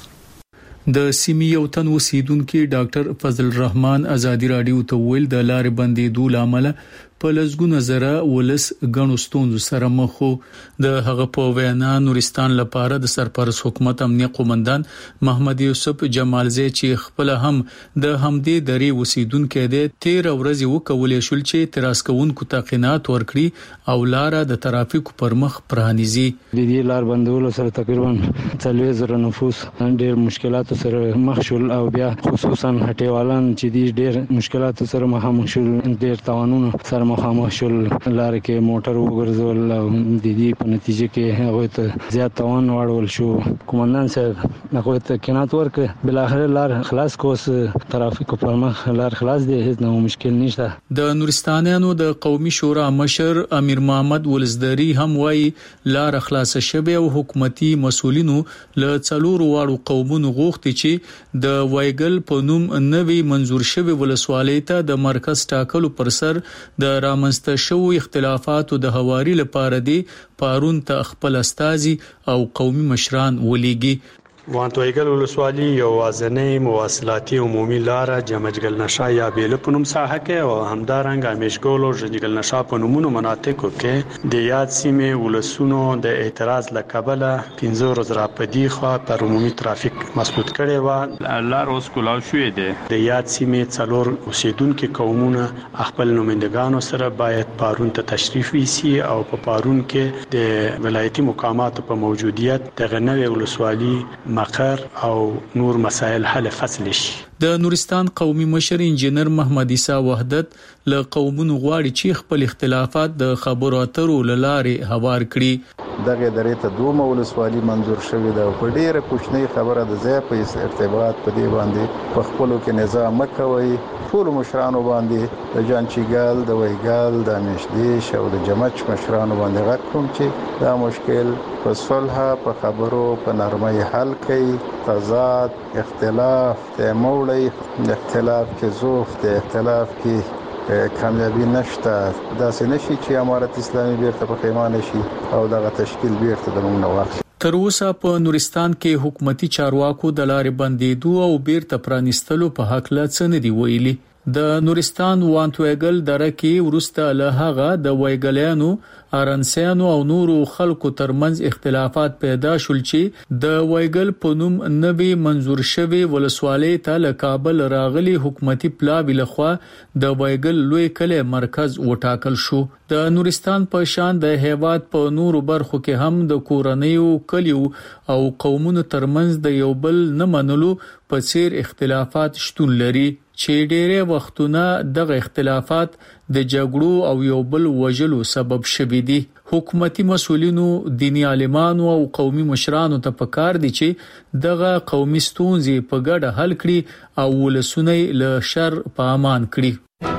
کې. د سیمې یو تن اوسیدونکو ډاکټر فضل الرحمن ازادي رادیو ته ویل د لارې بندیدو لامل په لزګونه زره ولس غنو ستونزو سره مخ وو. د هغه په وینا نورستان لپاره د سرپرست حکومت امنیت قومندان محمد یوسف جمالزی چې خپل هم د همدې درې اوسیدونکو د تیر ورځې وکولې شول چې تراس کوونکو تقینات ورکړي او لار د ترافیکو پر مخ پرانیزي. د دې لار بندولو سره تقریبا څلور زره نفوس ډېر مشکلات سره مخ شول او بیا خصوصا هټیوالان چې دې ډېر مشکلات سره مخامخ شول، ډېر تاوانونه سره مخامخ شول. لار کې موټر وګرځول او د دې په نتیجه کې هغه ته زیات تاوان واړول شو. قومندان صاحب هغه ته کینات ورکړ، بل اخر لار خلاص کوس، ترافیک پر مخ لار خلاص دی، هیڅ نو مشکل نشته. د نورستانیانو د قومي شورا مشر امیر محمد ولزدری هم وایي لار خلاص شوه او حکومتي مسولینو له څلورو واړو قومونو غوښتي چې د وایګل په نوم نوې منزور شوی ولسوالۍ ته د مرکز ټاکلو پر سر د رامنځته شوی اختلافاتو د هواري لپاره دی پارون ته خپل استازي او قومي مشران ولېږي. وانټ وایګل ولسوالي یو وازنې مواصلاتي عمومي لار جمجګل نشا یا بیل په نوم ساحه کې او همدارنګ امیشګول او جنجګل نشا په نومونو مناطقو کې د یاد سیمه ولسونو د اعتراض لکبله پنځه ورځې را پدې خو پر عمومي ترافیک مسدود کړي و. لار اوس کولاو شوې ده. د یاد سیمه څلور اوسیدونکو قومونه خپل نمائندگانو سره باید پارون ته تشریف ویسي او په پارون کې د ولایتي مقاماتو په موجودیت د غنوي ولسوالي مقر او نور مسائل حل فصل شي. د نورستان قومي مشر انجنیر محمد عیسی وحدت له قومونو غواړي چې خپل اختلافات د خبرو اترو لارې هوار کړي. دغه درې ته دوه ولسوالي منزور شوې ده. په ډیره کوچنی خبره ده زه په ارتباط په دې باندې په خپلو کې نظام مکوي. ټول مشرانو باندې د جانچیګال، د وایګال، د میشدیش او د جمچ مشرانو باندې غږ کوم چې دا مشکل په صلح په خبرو په نرمۍ حل کړي. تضاد، اختلاف ته موړی، اختلاف کې زوف ته اختلاف کې کامیابی نشته. دا څه نشي چې امارت اسلامي بیرته په پیمانه شي او دغه تشکیل بیرته د موږ نوښت. تر اوسه په نورستان کې حکومتي چارواکو د لارې بندیدو او بیرته پرانیستلو په حق لا څه نه دی ویلي. د نورستان وانټ وایګل دره کې ورسته له هغه د وایګلیانو، ارنسیانو او نورو خلکو ترمنځ اختلافات پیدا شول چې د وایګل په نوم نوې منزور شوی ولسوالۍ ته له کابل راغلي حکومتي پلاوی لخوا د وایګل لوی کلی مرکز وټاکل شو. د نورستان په شان د هیواد په نورو برخو کې هم د کورنیو، کلیو او قومونو ترمنځ د یو بل نه منلو په څیر اختلافات شتون لري چې ډېری وختونه دغه اختلافات د جګړو او یو بل وژلو سبب شوي دي. حکومتي مسولینو، دینی عالمانو او قومي مشرانو ته پکار دي چې دغه قومي ستونزې په ګډه حل کړي او ولسونه له شر په امان کړي.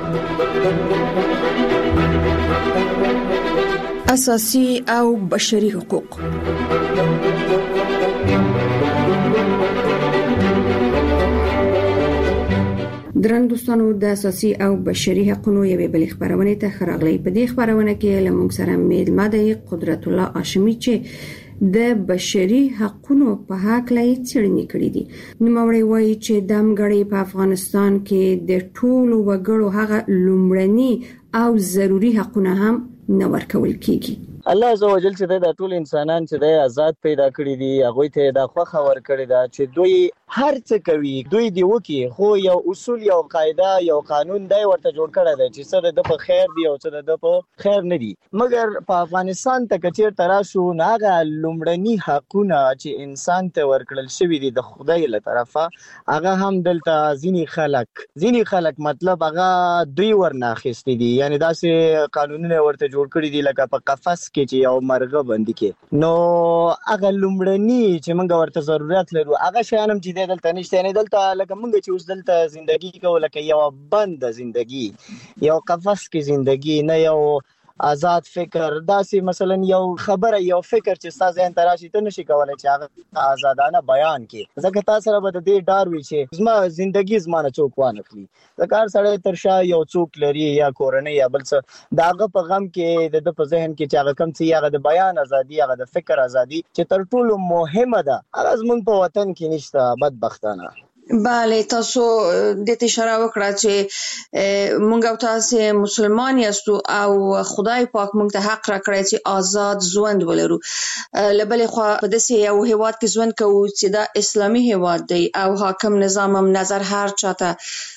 اساسي او بشري حقوق. درن دوستانو، د اساسي او بشري حقوقو یوې بلې خبرونه ته خراغلي. په دې خبرونه کې لمونږ سره میلمه قدرت الله هاشمي چې د بشري حقوقو په حق لای څېړنې کړې دي. نوموړی وایي چې د امګړې په افغانستان کې د ټولو وګړو هغه لومړني او ضروري حقوقونه هم نه ورکول کیږي. الله عزوجل چې د ټول انسانان چې د آزاد پیدا کړی دي هغه ته د خوخه ور کړی دا چې دوی هر څه کوي، دوی دی وکي، خو یو اصول، یو قاعده، یو قانون دی ورته جوړ کړی دی چې څه د په خیر دی او څه د په خیر نه دی. مګر په افغانستان ته کچیر تراشو ناغه لومړني حقونه چې انسان ته ورکړل شوی دي د خدای له طرفه، هغه هم دلته ځینی خلک ځینی خلک مطلب هغه دوی ورناخستې دي. یعنی داسې قانونونه ورته جوړ کړی دي لکه په قفس کې چې یو مرغه باندې کې نو هغه لومړنی چې موږ ورته ضرورت لرو هغه شیان هم چې دلته نشته نه دلته لکه موږ چې اوس دلته ژوندۍ کوو لکه یو بند ژوندۍ یو قفس کې ژوندۍ نه یو آزاد فکر داسې مثلا یو خبره یو فکر چې تاسو ذهن تراشي ته نشي کولای چې هغه آزادانه بیان کړي ځکه تاسو سره به د دې ډار وي چې زما ژوندۍ زمانه څوک وانه کړي ځکه هر سړی تر شا یو څوک لري یا کورنۍ یا بل څه داغه په غم کې د په ذهن کې چې هغه کم څه هغه د بیان ازادي هغه د فکر ازادي چې تر ټولو مهمه ده هغه زموږ په وطن کې نشته بدبختانه. بله تاسو د دې اشاره وکړه چې مونږ او تاسو مسلمان یاستو او خدای پاک مونږ ته حق راکړی چې آزاد ژوند ولرو لبلې خو په داسې یو هیواد کې ژوند کوو چې دا اسلامي هیواد دی او حاکم نظام هم نظر هر چاته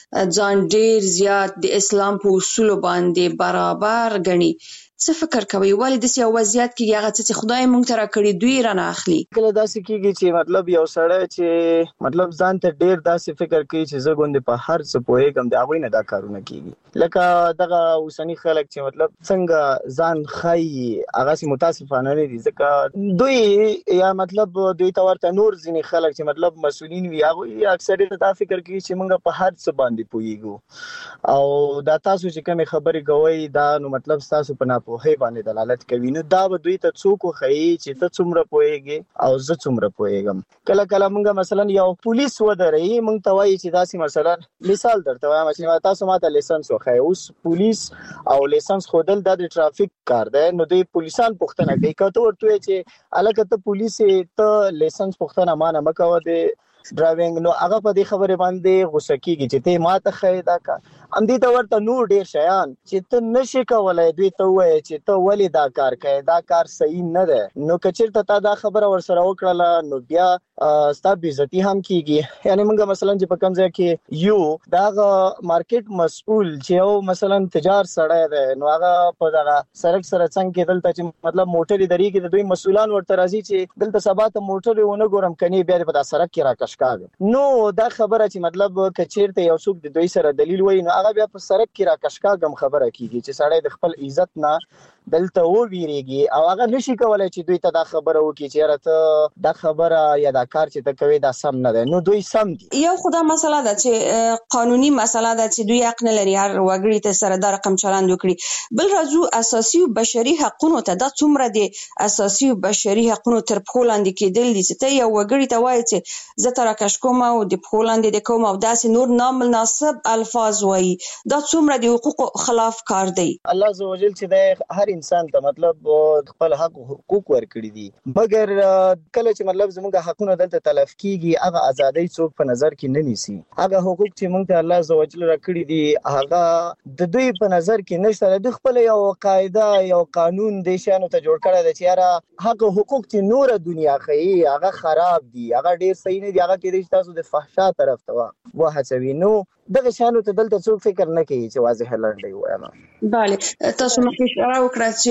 ځان ډیر زیات د اسلام په اصول باندې برابر ګڼي. څه فکر کوي ولې د سیاست وضعیت کې هغه څه خدای مونږ ته راکړي دوی رانه اخلي کله داسې کیږي چې مطلب یو سړی چې مطلب ځان ته ډیر داسې فکر کوي چې زه غوندې په هر څه پوهېږم د هغوی نه دا کارونه کیږي لکه دغه اوسني خلک چې مطلب څنګه ځان ښایي هغسې متاسفانه نه دي ځکه دوی یا مطلب دوی ته ورته نور ځینې خلک چې مطلب مسؤلین وي هغوی اکثریت دا فکر کوي چې موږ په هر څه باندې پوهېږو او دا تاسو چې کومې خبرې کوئ دا نو مطلب ستاسو په پوهې باندې دلالت کوي نو دا به دوی ته څوک وښیي چې ته څومره پوهېږې او زه څومره پوهېږم. کله کله موږ مثلا یو پولیس ودروي موږ ته وایي چې داسې مثلا مثال درته وایم چې تاسو ماته لیسنس وښایئ اوس پولیس او لیسنس ښودل دا د ټرافیک کار دی نو دوی پولیسان پوښتنه کوي که ته ورته وایې چې هلکه ته پولیس یې ته لیسنس پوښتنه ما نه مه کوه د ډرایوینګ نو هغه په دې خبرې باندې غوسه کیږي چې ته ماته ښایې دا کار همدې ته ورته نور ډیر شیان چې ته نشي کولی دوی ته ووایې چې ته ولې دا کار کوې دا کار صحیح نه دی نو که چېرته تا دا خبره ورسره وکړله نو بیا ستا بېعزتي هم کیږي یعنې موږ مثلا چې په کوم ځای کې یو د هغه مارکیټ مسؤل چې یو مثلا تجار سړی دی نو هغه په دغه سړک سره څنګ کې دلته چې مطلب موټرې درېږي د دوی مسؤلان ورته راځي چې دلته سبا ته موټرې ونه ګورم کنې بیا دې په دا سړک کې راکش نو دا خبره چې مطلب کچیرته یو څوک د دوی سره دلیل وایي نو هغه بیا په سړک کې راکشکاګم خبره کیږي چې سړی د خپل عزت نه دلته وویریږي او هغه نشي کولای چې دوی ته دا خبره وکړي چې یاره ته دا خبره یا دا کار چې ته کوې دا سم نه دی نو دوی سم دي. یو خو دا مسله ده چې قانوني مسله ده چې دوی حق نه لري هر وګړي ته سره دا رقم چلند وکړي بل راځو اساسي او بشري حقونو ته دا څومره دي اساسي او بشري حقونو تر پښو لاندې کېدل دي چې ته یو وګړي ته وایي چې زه ته راکش کوم او د پښو لاندې د کوم او داسې نور نامناسب الفاظ وایي دا څومره د حقوقو خلاف کار دی. الله عزوجل چې د هر انسان ته مطلب خپل حق حقوق ورکړي دي مګر کله چې مطلب زموږ حقونه دلته تلف کیږي هغه ازادي څوک په نظر کې نه نیسي هغه حقوق چې موږ ته الله عزوجل راکړي دي هغه د دوی په نظر کې نشته د خپل یو قاعده یو قانون د شانو ته جوړ کړی دی چې یاره هغه حقوق چې نور دنیا خي هغه خراب دي هغه ډیر صحیح نه دي هغه کې تاسو د فحشا طرف ته وهڅوي نو دغه شانو ته دلته څوک فکر نه کوي چې واضح لنډي وایم. بله تاسو مخکې اشاره وکړه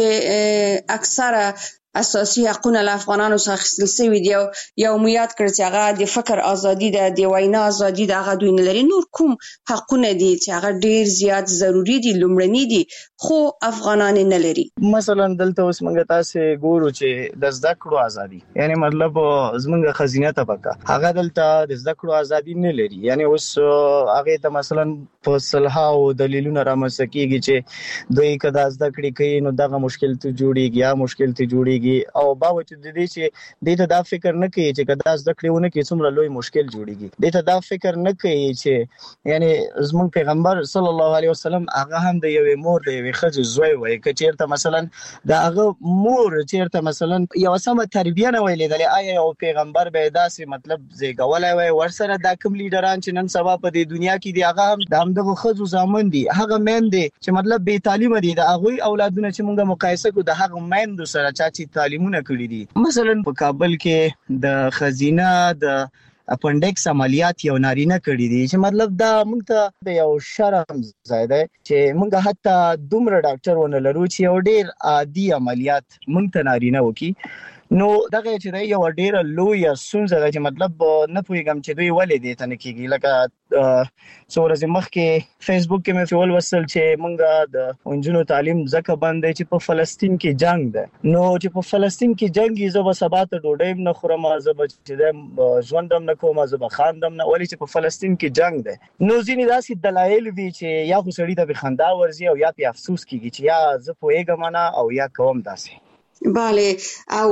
چې اکثره اساسي حقونه له افغانانو څخه اخیستل شوي دي یو مو یاد کړ چې هغه د فکر ازادي ده د وینا ازادي ده هغه دوی نه لري نور کوم حقونه دي چې هغه ډیر زیات ضروری دي لومړني دي خو افغانان نه لري. مثلا دلته اوس موږ تاسو ګورو چې د زده کړو ازادي یعنی مطلب زموږ خزینه طبقه هغه دلته د زده کړو ازادي نه لري یعنی اوس هغه ته مثلا په صلحاو دلیلونه رامنځته کیږي چې دوی کدا زده کړې کوي نو دغه مشکل ته جوړیږي یا مشکل ته جوړیږي او باوجود د دې چې دې ته دا فکر نه کوي چې کدا زده کړې ونه کې څومره لوی مشکل جوړیږي دې ته دا فکر نه کوي چې یعنی زموږ پیغمبر صلی الله علیه وسلم هغه هم د یوې مور د یوې ښځې زوی وای که چیرته مثلا د هغه مور چیرته مثلا یو سمه تربیه نه وای لیدلې آیا یو پیغمبر به داسې مطلب زیږولای وای ورسره دا کوم لیډران چې نن سبا په دې دنیا کې دي هغه هم د همدغه ښځو زامن دي هغه میندې چې مطلب بې تعلیمه دي د هغوی اولادونه چې موږ مقایسه کړو د هغه میندو سره چا چې تعلیمونه کړي دي مثلا په کابل کې د خزینه د اپنډکس عملیات یو نارینه کړی دي چې مطلب دا موږ ته د یو شرم ځای دی چې موږ حتی دومره ډاکټر ونه لرو چې یو ډیر عادي عملیات موږ ته نارینه وکړي نو دغه چې دی یو ډیره لوی سونزه ده چې مطلب نه پوهیږم چې دوی ولې دې ته نه کیږي. لکه څو ورځې مخکې فیسبوک کې مې فول وصل چې مونږه د انجونو تعلیم ځکه بند دی چې په فلسطین کې جنگ ده. نو چې په فلسطین کې جنگ یې زه به سبا ته ډوډۍ نه خورم، زه به چې ژوندم نه کوم، زه به خاندم نه، ولې چې په فلسطین کې جنگ ده. نو ځینې داسې دلایل وي چې یا خو سړی ته به خندا ورځي او یا په افسوس کیږي چې یا زه پوهیږم نه او یا کوم داسې. بله او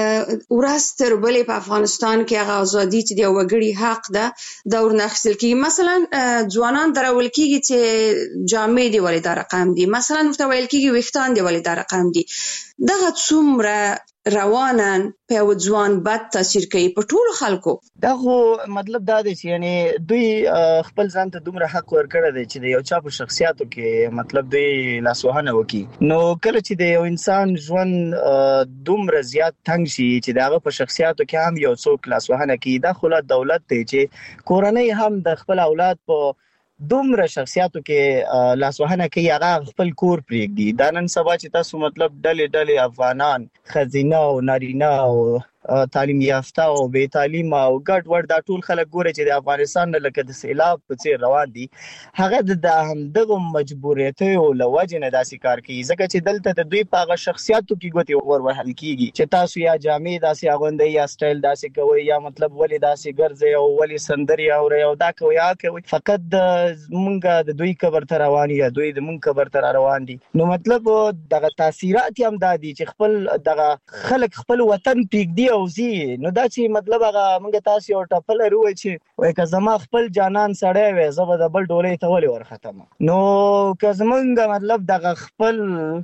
ورستر بلې په افغانستان کې هغه ازادي چې د وګړي حق ده دا ورنخسل کیږي. مثلا ځوانان درول کیږي چې جامې دی ولې دا رقم دي، مثلا ورته ویل کیږي وختان دی ولې دا رقم دي. دغه څومره روانن په ځوان بد تاثیر کوي په ټولو خلکو. دا خو مطلب دا دی چې یعنی دوی خپل ځان ته دومره حق ورکړی دی چې د یو چا په شخصیاتو کې مطلب دوی لاسوهنه وکړي. نو کله چې د یو انسان ژوند دومره زیات تنګ شي چې دغه په شخصیاتو کې هم یو څوک لاسوهنه کوي، دا خو دولت دی چې کورنۍ هم د خپل اولاد په دومره شخصیاتو کې لاسوهنه کوي، هغه خپل کور پرېږدي. دا نن سبا چې تاسو مطلب ډلې ډلې افغانان ښځینه او نارینه او تعلیم یافته او بې تعلیمه او ګډ وډ دا ټول خلک ګوري چې د افغانستان نه لکه د سیلاب په څیر روان دي. هغه د همدغه مجبوریتونو له وجې نه داسې کار کوي ځکه چې دلته د دوی په هغه شخصیاتو کې ګوتې وروهل کیږي چې تاسو یا جامې داسې اغوندئ یا سټایل داسې کوئ یا مطلب ولې داسې ګرځئ او ولې سندرې اورئ او دا کوئ یا کوئ. فقط مونږ د دوی قبر ته روان یا دوی د مونږ قبر ته روان دي. نو مطلب دغه تاثیرات هم دا دي چې خپل دغه خلک خپل وطن پرېږدي او زی. نو دا چې مطلب هغه موږ تاسو یو ټپل روي چې وای که زما خپل جانان سړی وي زه به د بل ډولې ته ولې ورختم. نو که زمونږ مطلب دغه خپل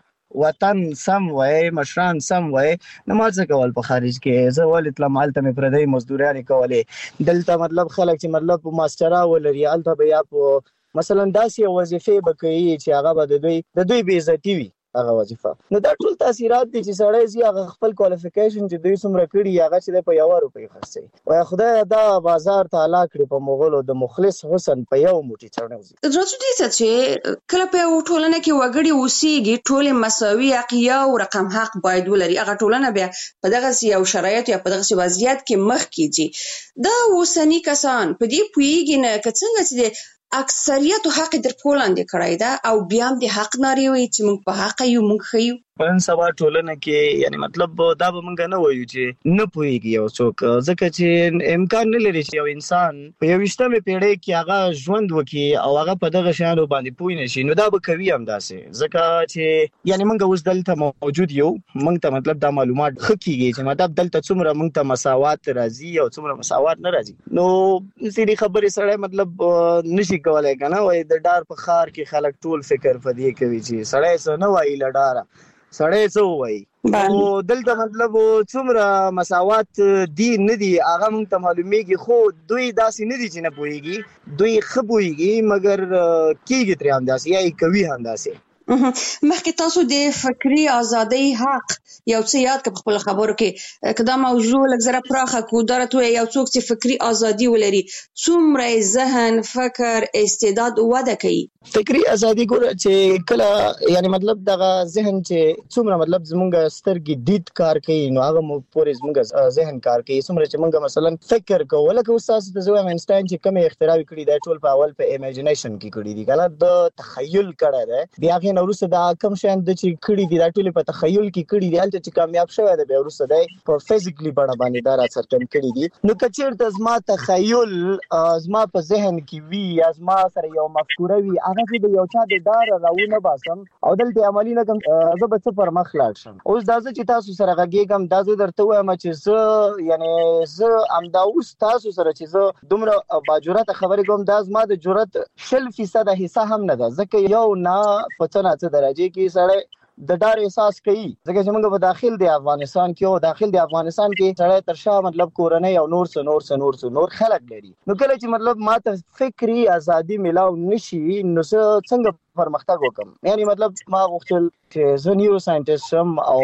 وطن سم وای مشران سم وای نو ما څه کول په خارج کې زه ولې تلم هلته مې پردی مزدورانې کولې. دلته مطلب خلک چې مطلب ماسترا ولري هلته به یا په مثلا داسې وظیفې به کوي چې هغه به د دوی د دوی بې عزتي وي هغه وظیفه. نو دا ټول تاثیرات دي چې سړی زی هغه خپل کوالیفیکیشن چې دوی څومره کړي هغه چې په یو روپۍ خرڅي. وای خدای دا بازار ته لا کړی په مغولو د مخلص حسن په یو موټی چړنوزي. راځو دې چې کله په ټولنه کې وګړي اوسېږي ټول مساوي حق او رقم حق باید ولري. هغه ټولنه بیا په دغه یو شرایط یا په دغه وضعیت کې مخ کیږي. دا اوسنی کسان په دې پویږي نه که څنګه چې اکثریت حق در پولاندې کړای دا او بیا هم د حق ناری وي چې موږ په حق یو موږ خیو. پرن سبا ټولنه کې یعنی مطلب دا به موږ نه وایو چې نه پوهیږي یو څوک ځکه چې امکان نه لري چې یو انسان په یوشتمه پیړۍ کې هغه ژوند وکړي او هغه په دغه شانو باندې پوه نه شي. نو دا به کوي هم داسې ځکه چې یعنی موږ اوس دلته موجود یو موږ ته مطلب دا معلومات خکېږي چې مطلب دلته څومره موږ ته مساوات راځي او څومره مساوات نه راځي. نو ځینې خبرې سره مطلب نشي کولای کنه وای د ډار په خار کې خلک ټول فکر پدې کوي چې سړی څه نه وایي لډاره سړی څه وایي. او دلته مطلب څومره مساوات دي نه دي هغه موږ ته معلومیږي خو دوی داسې نه دي چې نه پوهیږي دوی ښه پوهیږي مګر کیږي ترې همداسې یا یې کوي همداسې. مخکې تاسو د فکری ازادۍ حق یو څه یاد کړ په خپل خبرو کې که دا موضوع لږ زره پراخه کړو دا راته یو څوک چې فکری ازادي ولري څومره ذهن فکر استعداد وده کوي. فکری ازادي ګور چې کله یعنی مطلب دغه ذهن چې څومره مطلب زمونږ سترګې دید کار کوي نو هغه مو پورې زمونږ ذهن کار کوي. څومره چې مونږ مثلا فکر کوو لکه استاد د زویم اینشتاین چې کوم اختراع کړی دی ټول په اول په ایمیجینیشن کې کړی دی کنه د تخیل کړه دی بیا غي وروسته دا کوم شان د چې کړي دي دا ټول په تخیل کې کړي دي البته چې کامیاب شوی دی بیا وروسته دی په فزیکلی بڼه باندې دا راڅرګند کړي دي. نو کچېرته زما تخیل زما په ذهن کې وي یا زما سره یو مفکوره وي هغه چې د یو چا د ډار راونه باسم او دلته عملی نه کوم زه به څه پر مخ لاړ شم. اوس دا چې تاسو سره غږیږم دا زه درته وایم چې زه یعنی زه امدا اوس تاسو سره چې زه دومره باجرات خبرې کوم دا زما د جرأت شل فیصد حصہ هم نه ده ځکه یو نه پڅنه څه درجه کې سړی د ډار احساس کوي ځکه چې موږ په داخل د افغانستان کې او داخل د افغانستان کې سړی ترشا مطلب کورنۍ او نور څه نور څه نور څه نور خلک لري. نو کله چې مطلب ماته فکری ازادي ملاو نشي نو څنګه پرمختګ وکم. یعنی مطلب ما غوښتل چې زه نیورو ساينټیست شم او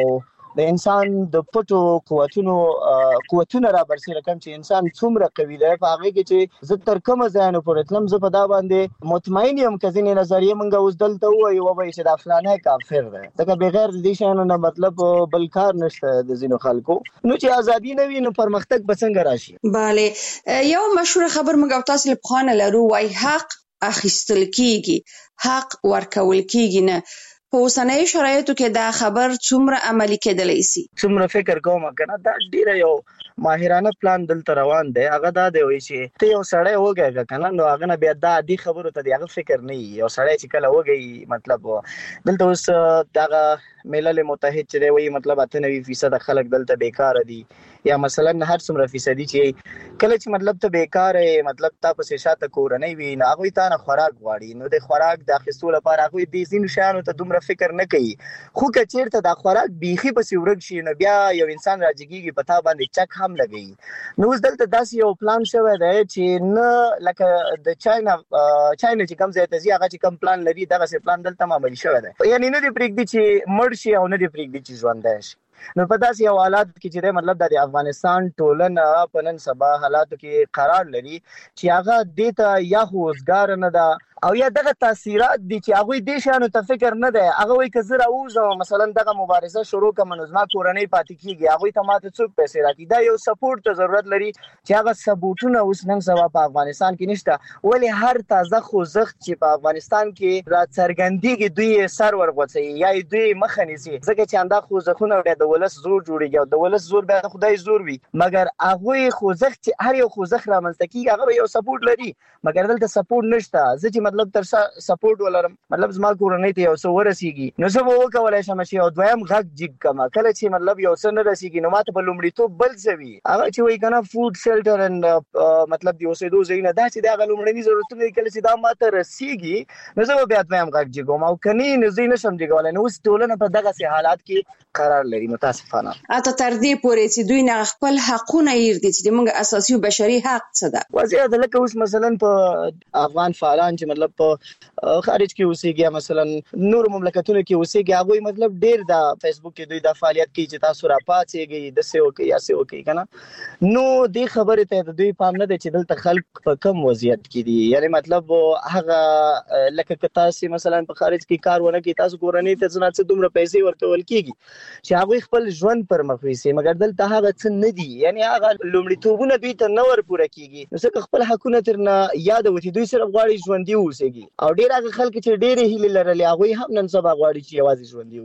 د انسان د پټو قوتونو قوتونه را برسېره کوم چې انسان څومره قوي دی په هغه کې چې زه تر کومه ځای نه پورې تلم زه په دا باندې مطمئن یم که ځینې نظریې موږ اوس دلته ووایو وایي چې دا فلانی کافر دی ځکه بغیر د دې شیانو نه مطلب بل کار نشته د ځینو خلکو نو چې ازادي نه وي نو پرمختګ به څنګه راشي. bale یو مشهور خبر موږ تاسو له پخوانه لرو وای حق اخیستل کیږي حق ورکول کیږي نه په اوسنۍ شرایطو کې دا خبر څومره عملي کېدلی شي؟ څومره فکر کوم کنه دا ډیره یو ماهرانه پلان دلته روان دی هغه دا دی وایي چې ته یو سړی وګورې کنه نو هغه نه بیا دا عادي خبرو ته دی هغه فکر نه یو سړی چې کله وګوري مطلب دلته اوس دغه ملل متحد چې دی وایي مطلب اته نوي فیصد خلک دلته بیکاره دي یا مثلا هر څومره فیصدي چې کله چې مطلب ته بیکاره مطلب تا پسې شاته کورنۍ وي نو هغه ته نه خوراک غواړي نو د خوراک د اخیستو لپاره هغه د ځینو شیانو ته دومره فکر نه کوي خو که چیرته د خوراک بیخي پسې ورک شي نو بیا یو انسان راځيږي په تا باندې چک هم لګي نو اوس دلته داسې یو پلان شوی دی چې نه لکه د چاینا چاینا چې کوم ځای ته ځي هغه چې کوم پلان لري دغه سي پلان دلته عملي شوی دی یعنی نه دی پرېږدي چې مړ شي او نه دی پرېږدي چې ژوندی شي نو په داسې یو حالات کې چې مطلب د افغانستان ټولنه په نن سبا حالاتو کې قرار لري چې هغه دیته یا خوځګار نه ده او یا دغه تاثیرات دي چې هغه دې شانو ته فکر نه دی هغه وایي که زه راوځم مثلا دغه مبارزه شروع کوم نو زما کورنۍ پاتې کیږي هغه ته ماته څوک پیسې راکړي دا یو سپورټ ته ضرورت لري چې هغه سبوټونه اوس نن سبا په افغانستان کې نشته ولې هر تازه خوځښت چې په افغانستان کې را څرګندېږي دوی سر ورغوڅي یا دوی مخه نیسي ځکه چې انده خوځښتونه د ولس زور جوړیږي او د ولس زور به خدای زور وي مګر هغه خوځښت چې هر یو خوځښت رامنځته کیږي هغه یو سپورټ لري مګر دلته سپورټ نشته مطلب تر سپورټ ولرم مطلب زما کورنۍ ته یو څه ورسیږي نو زه به وکولای شم چې یو دویم غږ جګ کما کله چې مطلب یو څه نه رسیږي نو ماته په لومړیتوب بل څه وي هغه چې وایي کنه فود شیلټر اند مطلب دی اوسېدو ځای نه دا چې دا لومړني ضرورتونه کله چې دا ماته رسیږي نو زه به بیا دویم غږ جګوم او کني نو زه نه شم جګولای نو اوس ټولنه په دغه سي حالات کې قرار لري متاسفانه اته تر دې پورې چې دوی نه خپل حقونه یې دي چې موږ اساسي او بشري حق څه ده وضعیت لکه اوس مثلا په افغان فعالان چې مطلب په خارج کې اوسېږي مثلا نور مملکتونو کې اوسېږي هغه مطلب ډېر د فیسبوک کې دوی د فعالیت کې چې تاسو را پاتېږي د سیو کې یا سیو کې کنه نو دې خبره ته د دوی پام نه دی چې دلته خلک په کم وضعیت کې دي یعنی مطلب هغه لکه که تاسو مثلا په خارج کې کار ونه کې تاسو کورنۍ ته څنګه دومره پیسې ورکول کیږي چې هغه خپل ژوند پر مخ وي مګر دلته هغه څه نه دي یعنی هغه لومړیتوبونه دوی ته نه ور پوره کیږي نو څنګه خپل حقونه ترنه یاد وتی دوی صرف غواړي ژوندۍ اوسېږي او ډیر هغه خلک چې ډېرې هیلې لرلې هغه هم نن سبا غواړي چې یوازې ژوندۍ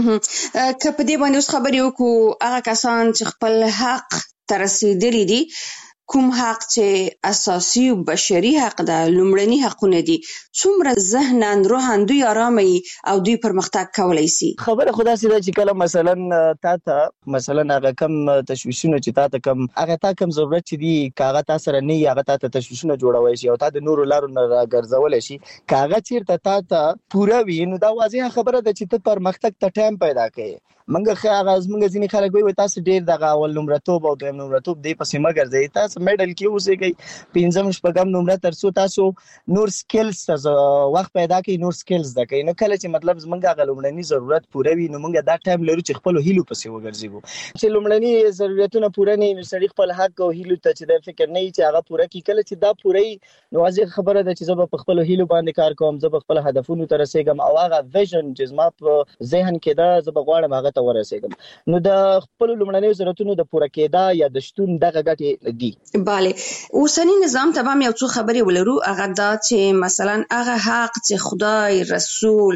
اوسي که په دې باندې اوس خبرې وکړو هغه کسان چې خپل حق ته رسېدلي دي کوم حق چې اساسي او بشري حق ده لومړني حقونه دي څومره ذهناً روحاً دوی آرامه او دوی پرمختګ کولای شي خبره خدا سي چې کله مثلا تا ته مثلا هغه کم تشویشونه چې تا ته کم هغه تا کم ضرورت چې دي کاغه تاسو سره نه هغه تا ته تشویشونه جوړوي شي او تا د نورو لارو نه راګرځول شي کاغه چیرته تا ته پوره وي نو دا واضحه خبره ده چې ته پرمختګ ته ټایم پیدا کوي منګه خه اغاز منګه ځینې خلک وي تاسو ډیر دغه اول نمرتوب او دویم نمرتوب دی پسې مګر دی تاسو میډل کې اوسېږئ پنځم شپږم نمره ترڅو تاسو نور سکلز وخت پیدا کړئ نور سکلز د کین نو کله چې مطلب زمونږه غلومړنی ضرورت پوره وي نو موږ دا ټایم لرو چې خپل هیلو پسې وګرځو چې لومړنی ضرورتونه پوره نه وي سړي خپل حق او هیلو ته چې د فکر نه چې هغه پوره کی کله چې دا پوره نو واضح خبره ده چې زه په خپل هیلو باندې کار کوم زه په خپل هدفونو ته رسیدم او هغه ویژن چې زما په ذهن کې ده زه بغواړم هغه ته ورسیدم نو د خپل لومړنیو ضرورتونو د پوره کېدا یا د شتون دغه ګټې دي. bale اوسنی نظام ته هم یو څو خبرې ولرو هغه دا چې مثلا هغه حق چې خدای رسول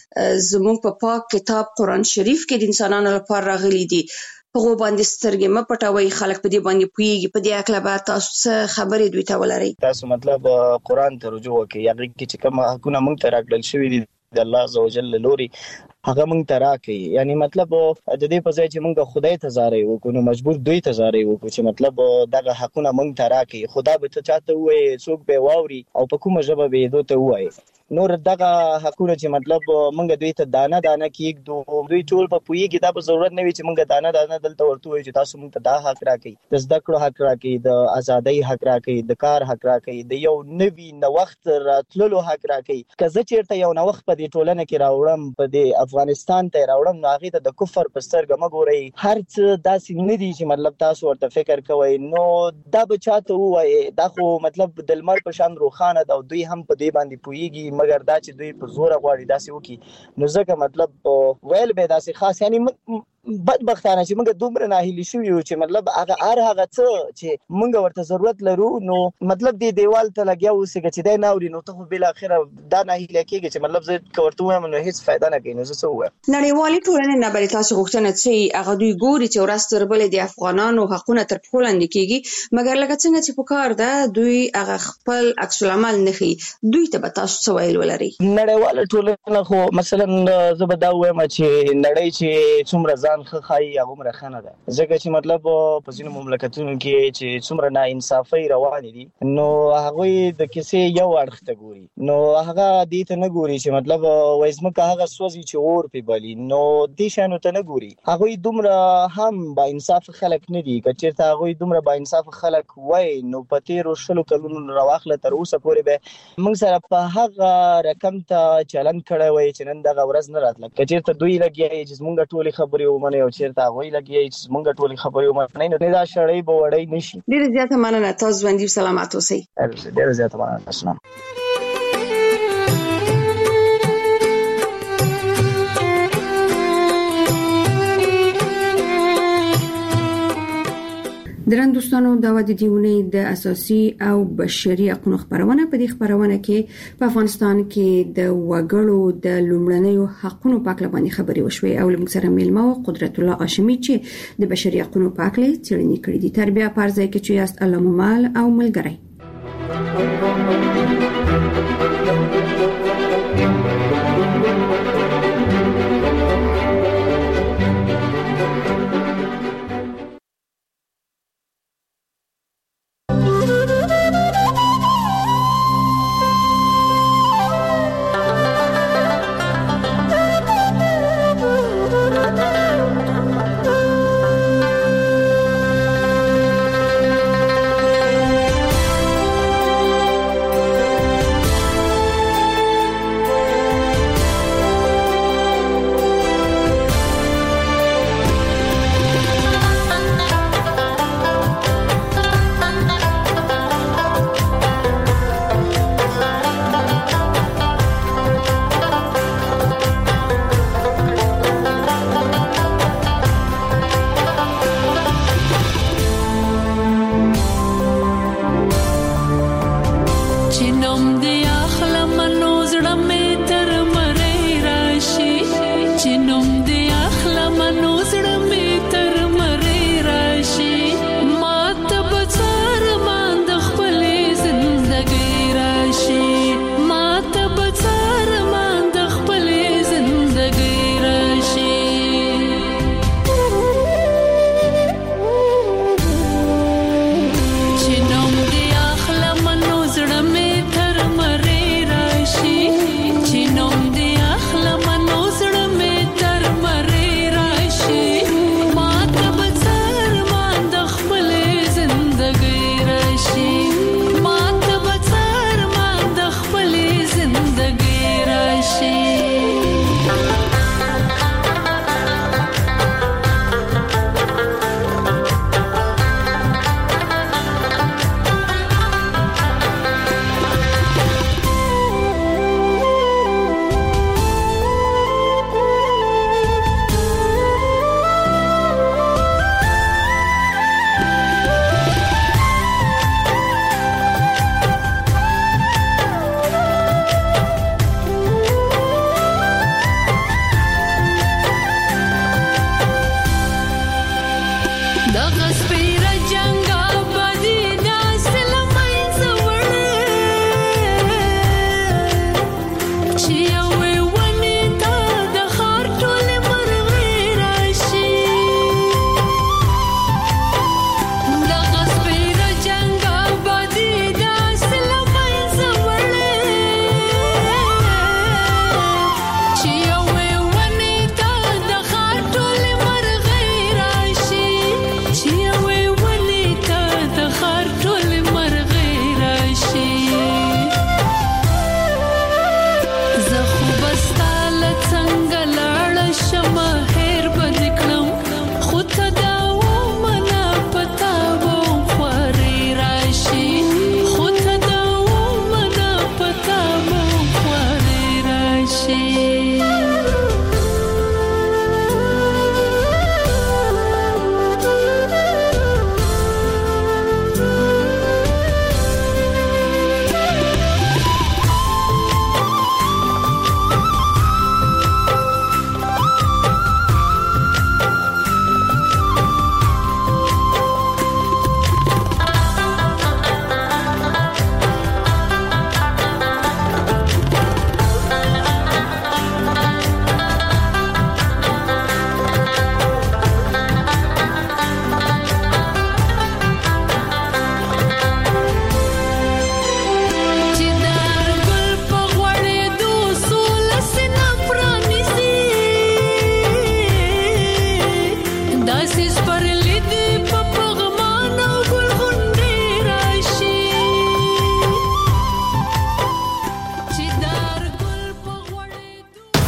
زموږ په پاک کتاب قرآن شریف کې د انسانانو لپاره راغلي دي هغه باندې سترګې م پټوي خلک په دې باندې پويږي په دې اکل به تاسو څه خبرې دوی ته ولري تاسو مطلب قرآن ته رجوع وکړئ یا چې کوم حقونه موږ ته راکړل شوی دي د الله عزوجل لوري هغه موږ ته راکړي یعنی مطلب د دې په ځای چې موږ خدای ته زارې وکړو نو مجبور دوی ته زارې وکړو چې مطلب دغه حقونه موږ ته راکړي خدا به ته چاته وایي څوک به واوري او په کومه ژبه به دوی ته وایي نور دغه حقونه چې مطلب مونږ دوی ته دانه دانه کېږدو دوی ټول په پویږي دا په ضرورت نه وي چې مونږ دانه دانه دلته ورته وایو چې تاسو مونږ ته دا حق راکړئ د زده کړو حق راکړئ د ازادۍ حق راکړئ د کار حق راکړئ د یو نوي نوښت راتللو حق راکړئ که زه چیرته یو نوښت په دې ټولنه کې راوړم په دې افغانستان ته راوړم نو هغه ته د کفر په سترګه مګ ګورئ هر څه داسې نه دي چې مطلب تاسو ورته فکر کوئ نو دا به چاته وایي دا خو مطلب د لمر په شان روخانه ده او دوی هم په دې باندې پوهیږي مګر دا چې دوی په زور غواړي داسې وکړي نو ځکه مطلب ویل به داسې خاص یعنی بدبختانه چې موږ دومره ناهیلي شو یو چې مطلب هغه هر هغه څه چې موږ ورته ضرورت لرو نو مطلب دې دیوال ته لګیا اوسېږي چې دا ناوري نو ته خو بل اخره دا ناهیلي کېږي چې مطلب زه کوړته وایم نو هیڅ فائدہ نه کوي نو څه ووایم نړیوالې ټولنې نه بل تاسو غوښتنه چې هغه دوی ګوري چې ورستر بل د افغانانو حقونه تر پښو لاندې کېږي مګر لکه څنګه چې په کار ده دوی هغه خپل عکس العمل نه خي دوی ته به تاسو څه ویل ولري نړیواله ټولنه خو مثلا زه به دا وایم چې نړۍ چې څومره ځان خخای هغه عمر خنه ده ځکه چې مطلب په ځینو مملکتونو کې چې څومره ناانصافي روان دي نو هغه د کیسې یو اړخ ته ګوري نو هغه دې ته نه ګوري چې مطلب وایزمکه هغه سوځي چې اور په بلی نو دې شانو ته نه ګوري هغه دومره هم با انصاف خلک نه دي کچېرته هغه دومره با انصاف خلک وای نو په تیر شلو کلونو راواخله تر اوسه پورې به موږ سره په هغه رقم ته چلن کړی وای چې نن دغه ورځ نه راتله کچېرته دوی لګي چې موږ ټولې خبرې ومنو او چیرته غوي لګي چې موږ ټولې خبرې ومنو نو دا شړې به وړې نشي ډیر زیاته مننه تاسو باندې سلامات اوسئ ډیر زیاته مننه اسلام درن دوستانو دا و د دیونې د اساسي او بشري حقوقو خبرونه په دې خبرونه کې په افغانستان کې د وګړو د لومړنیو حقوقو په اړه باندې خبري وشوي او موږ سره میلمه قدرت الله هاشمي چې د بشري حقوقو په اړه څېړنې کړې دي تربیه پرځای کې چې یاست علامه مال او ملګری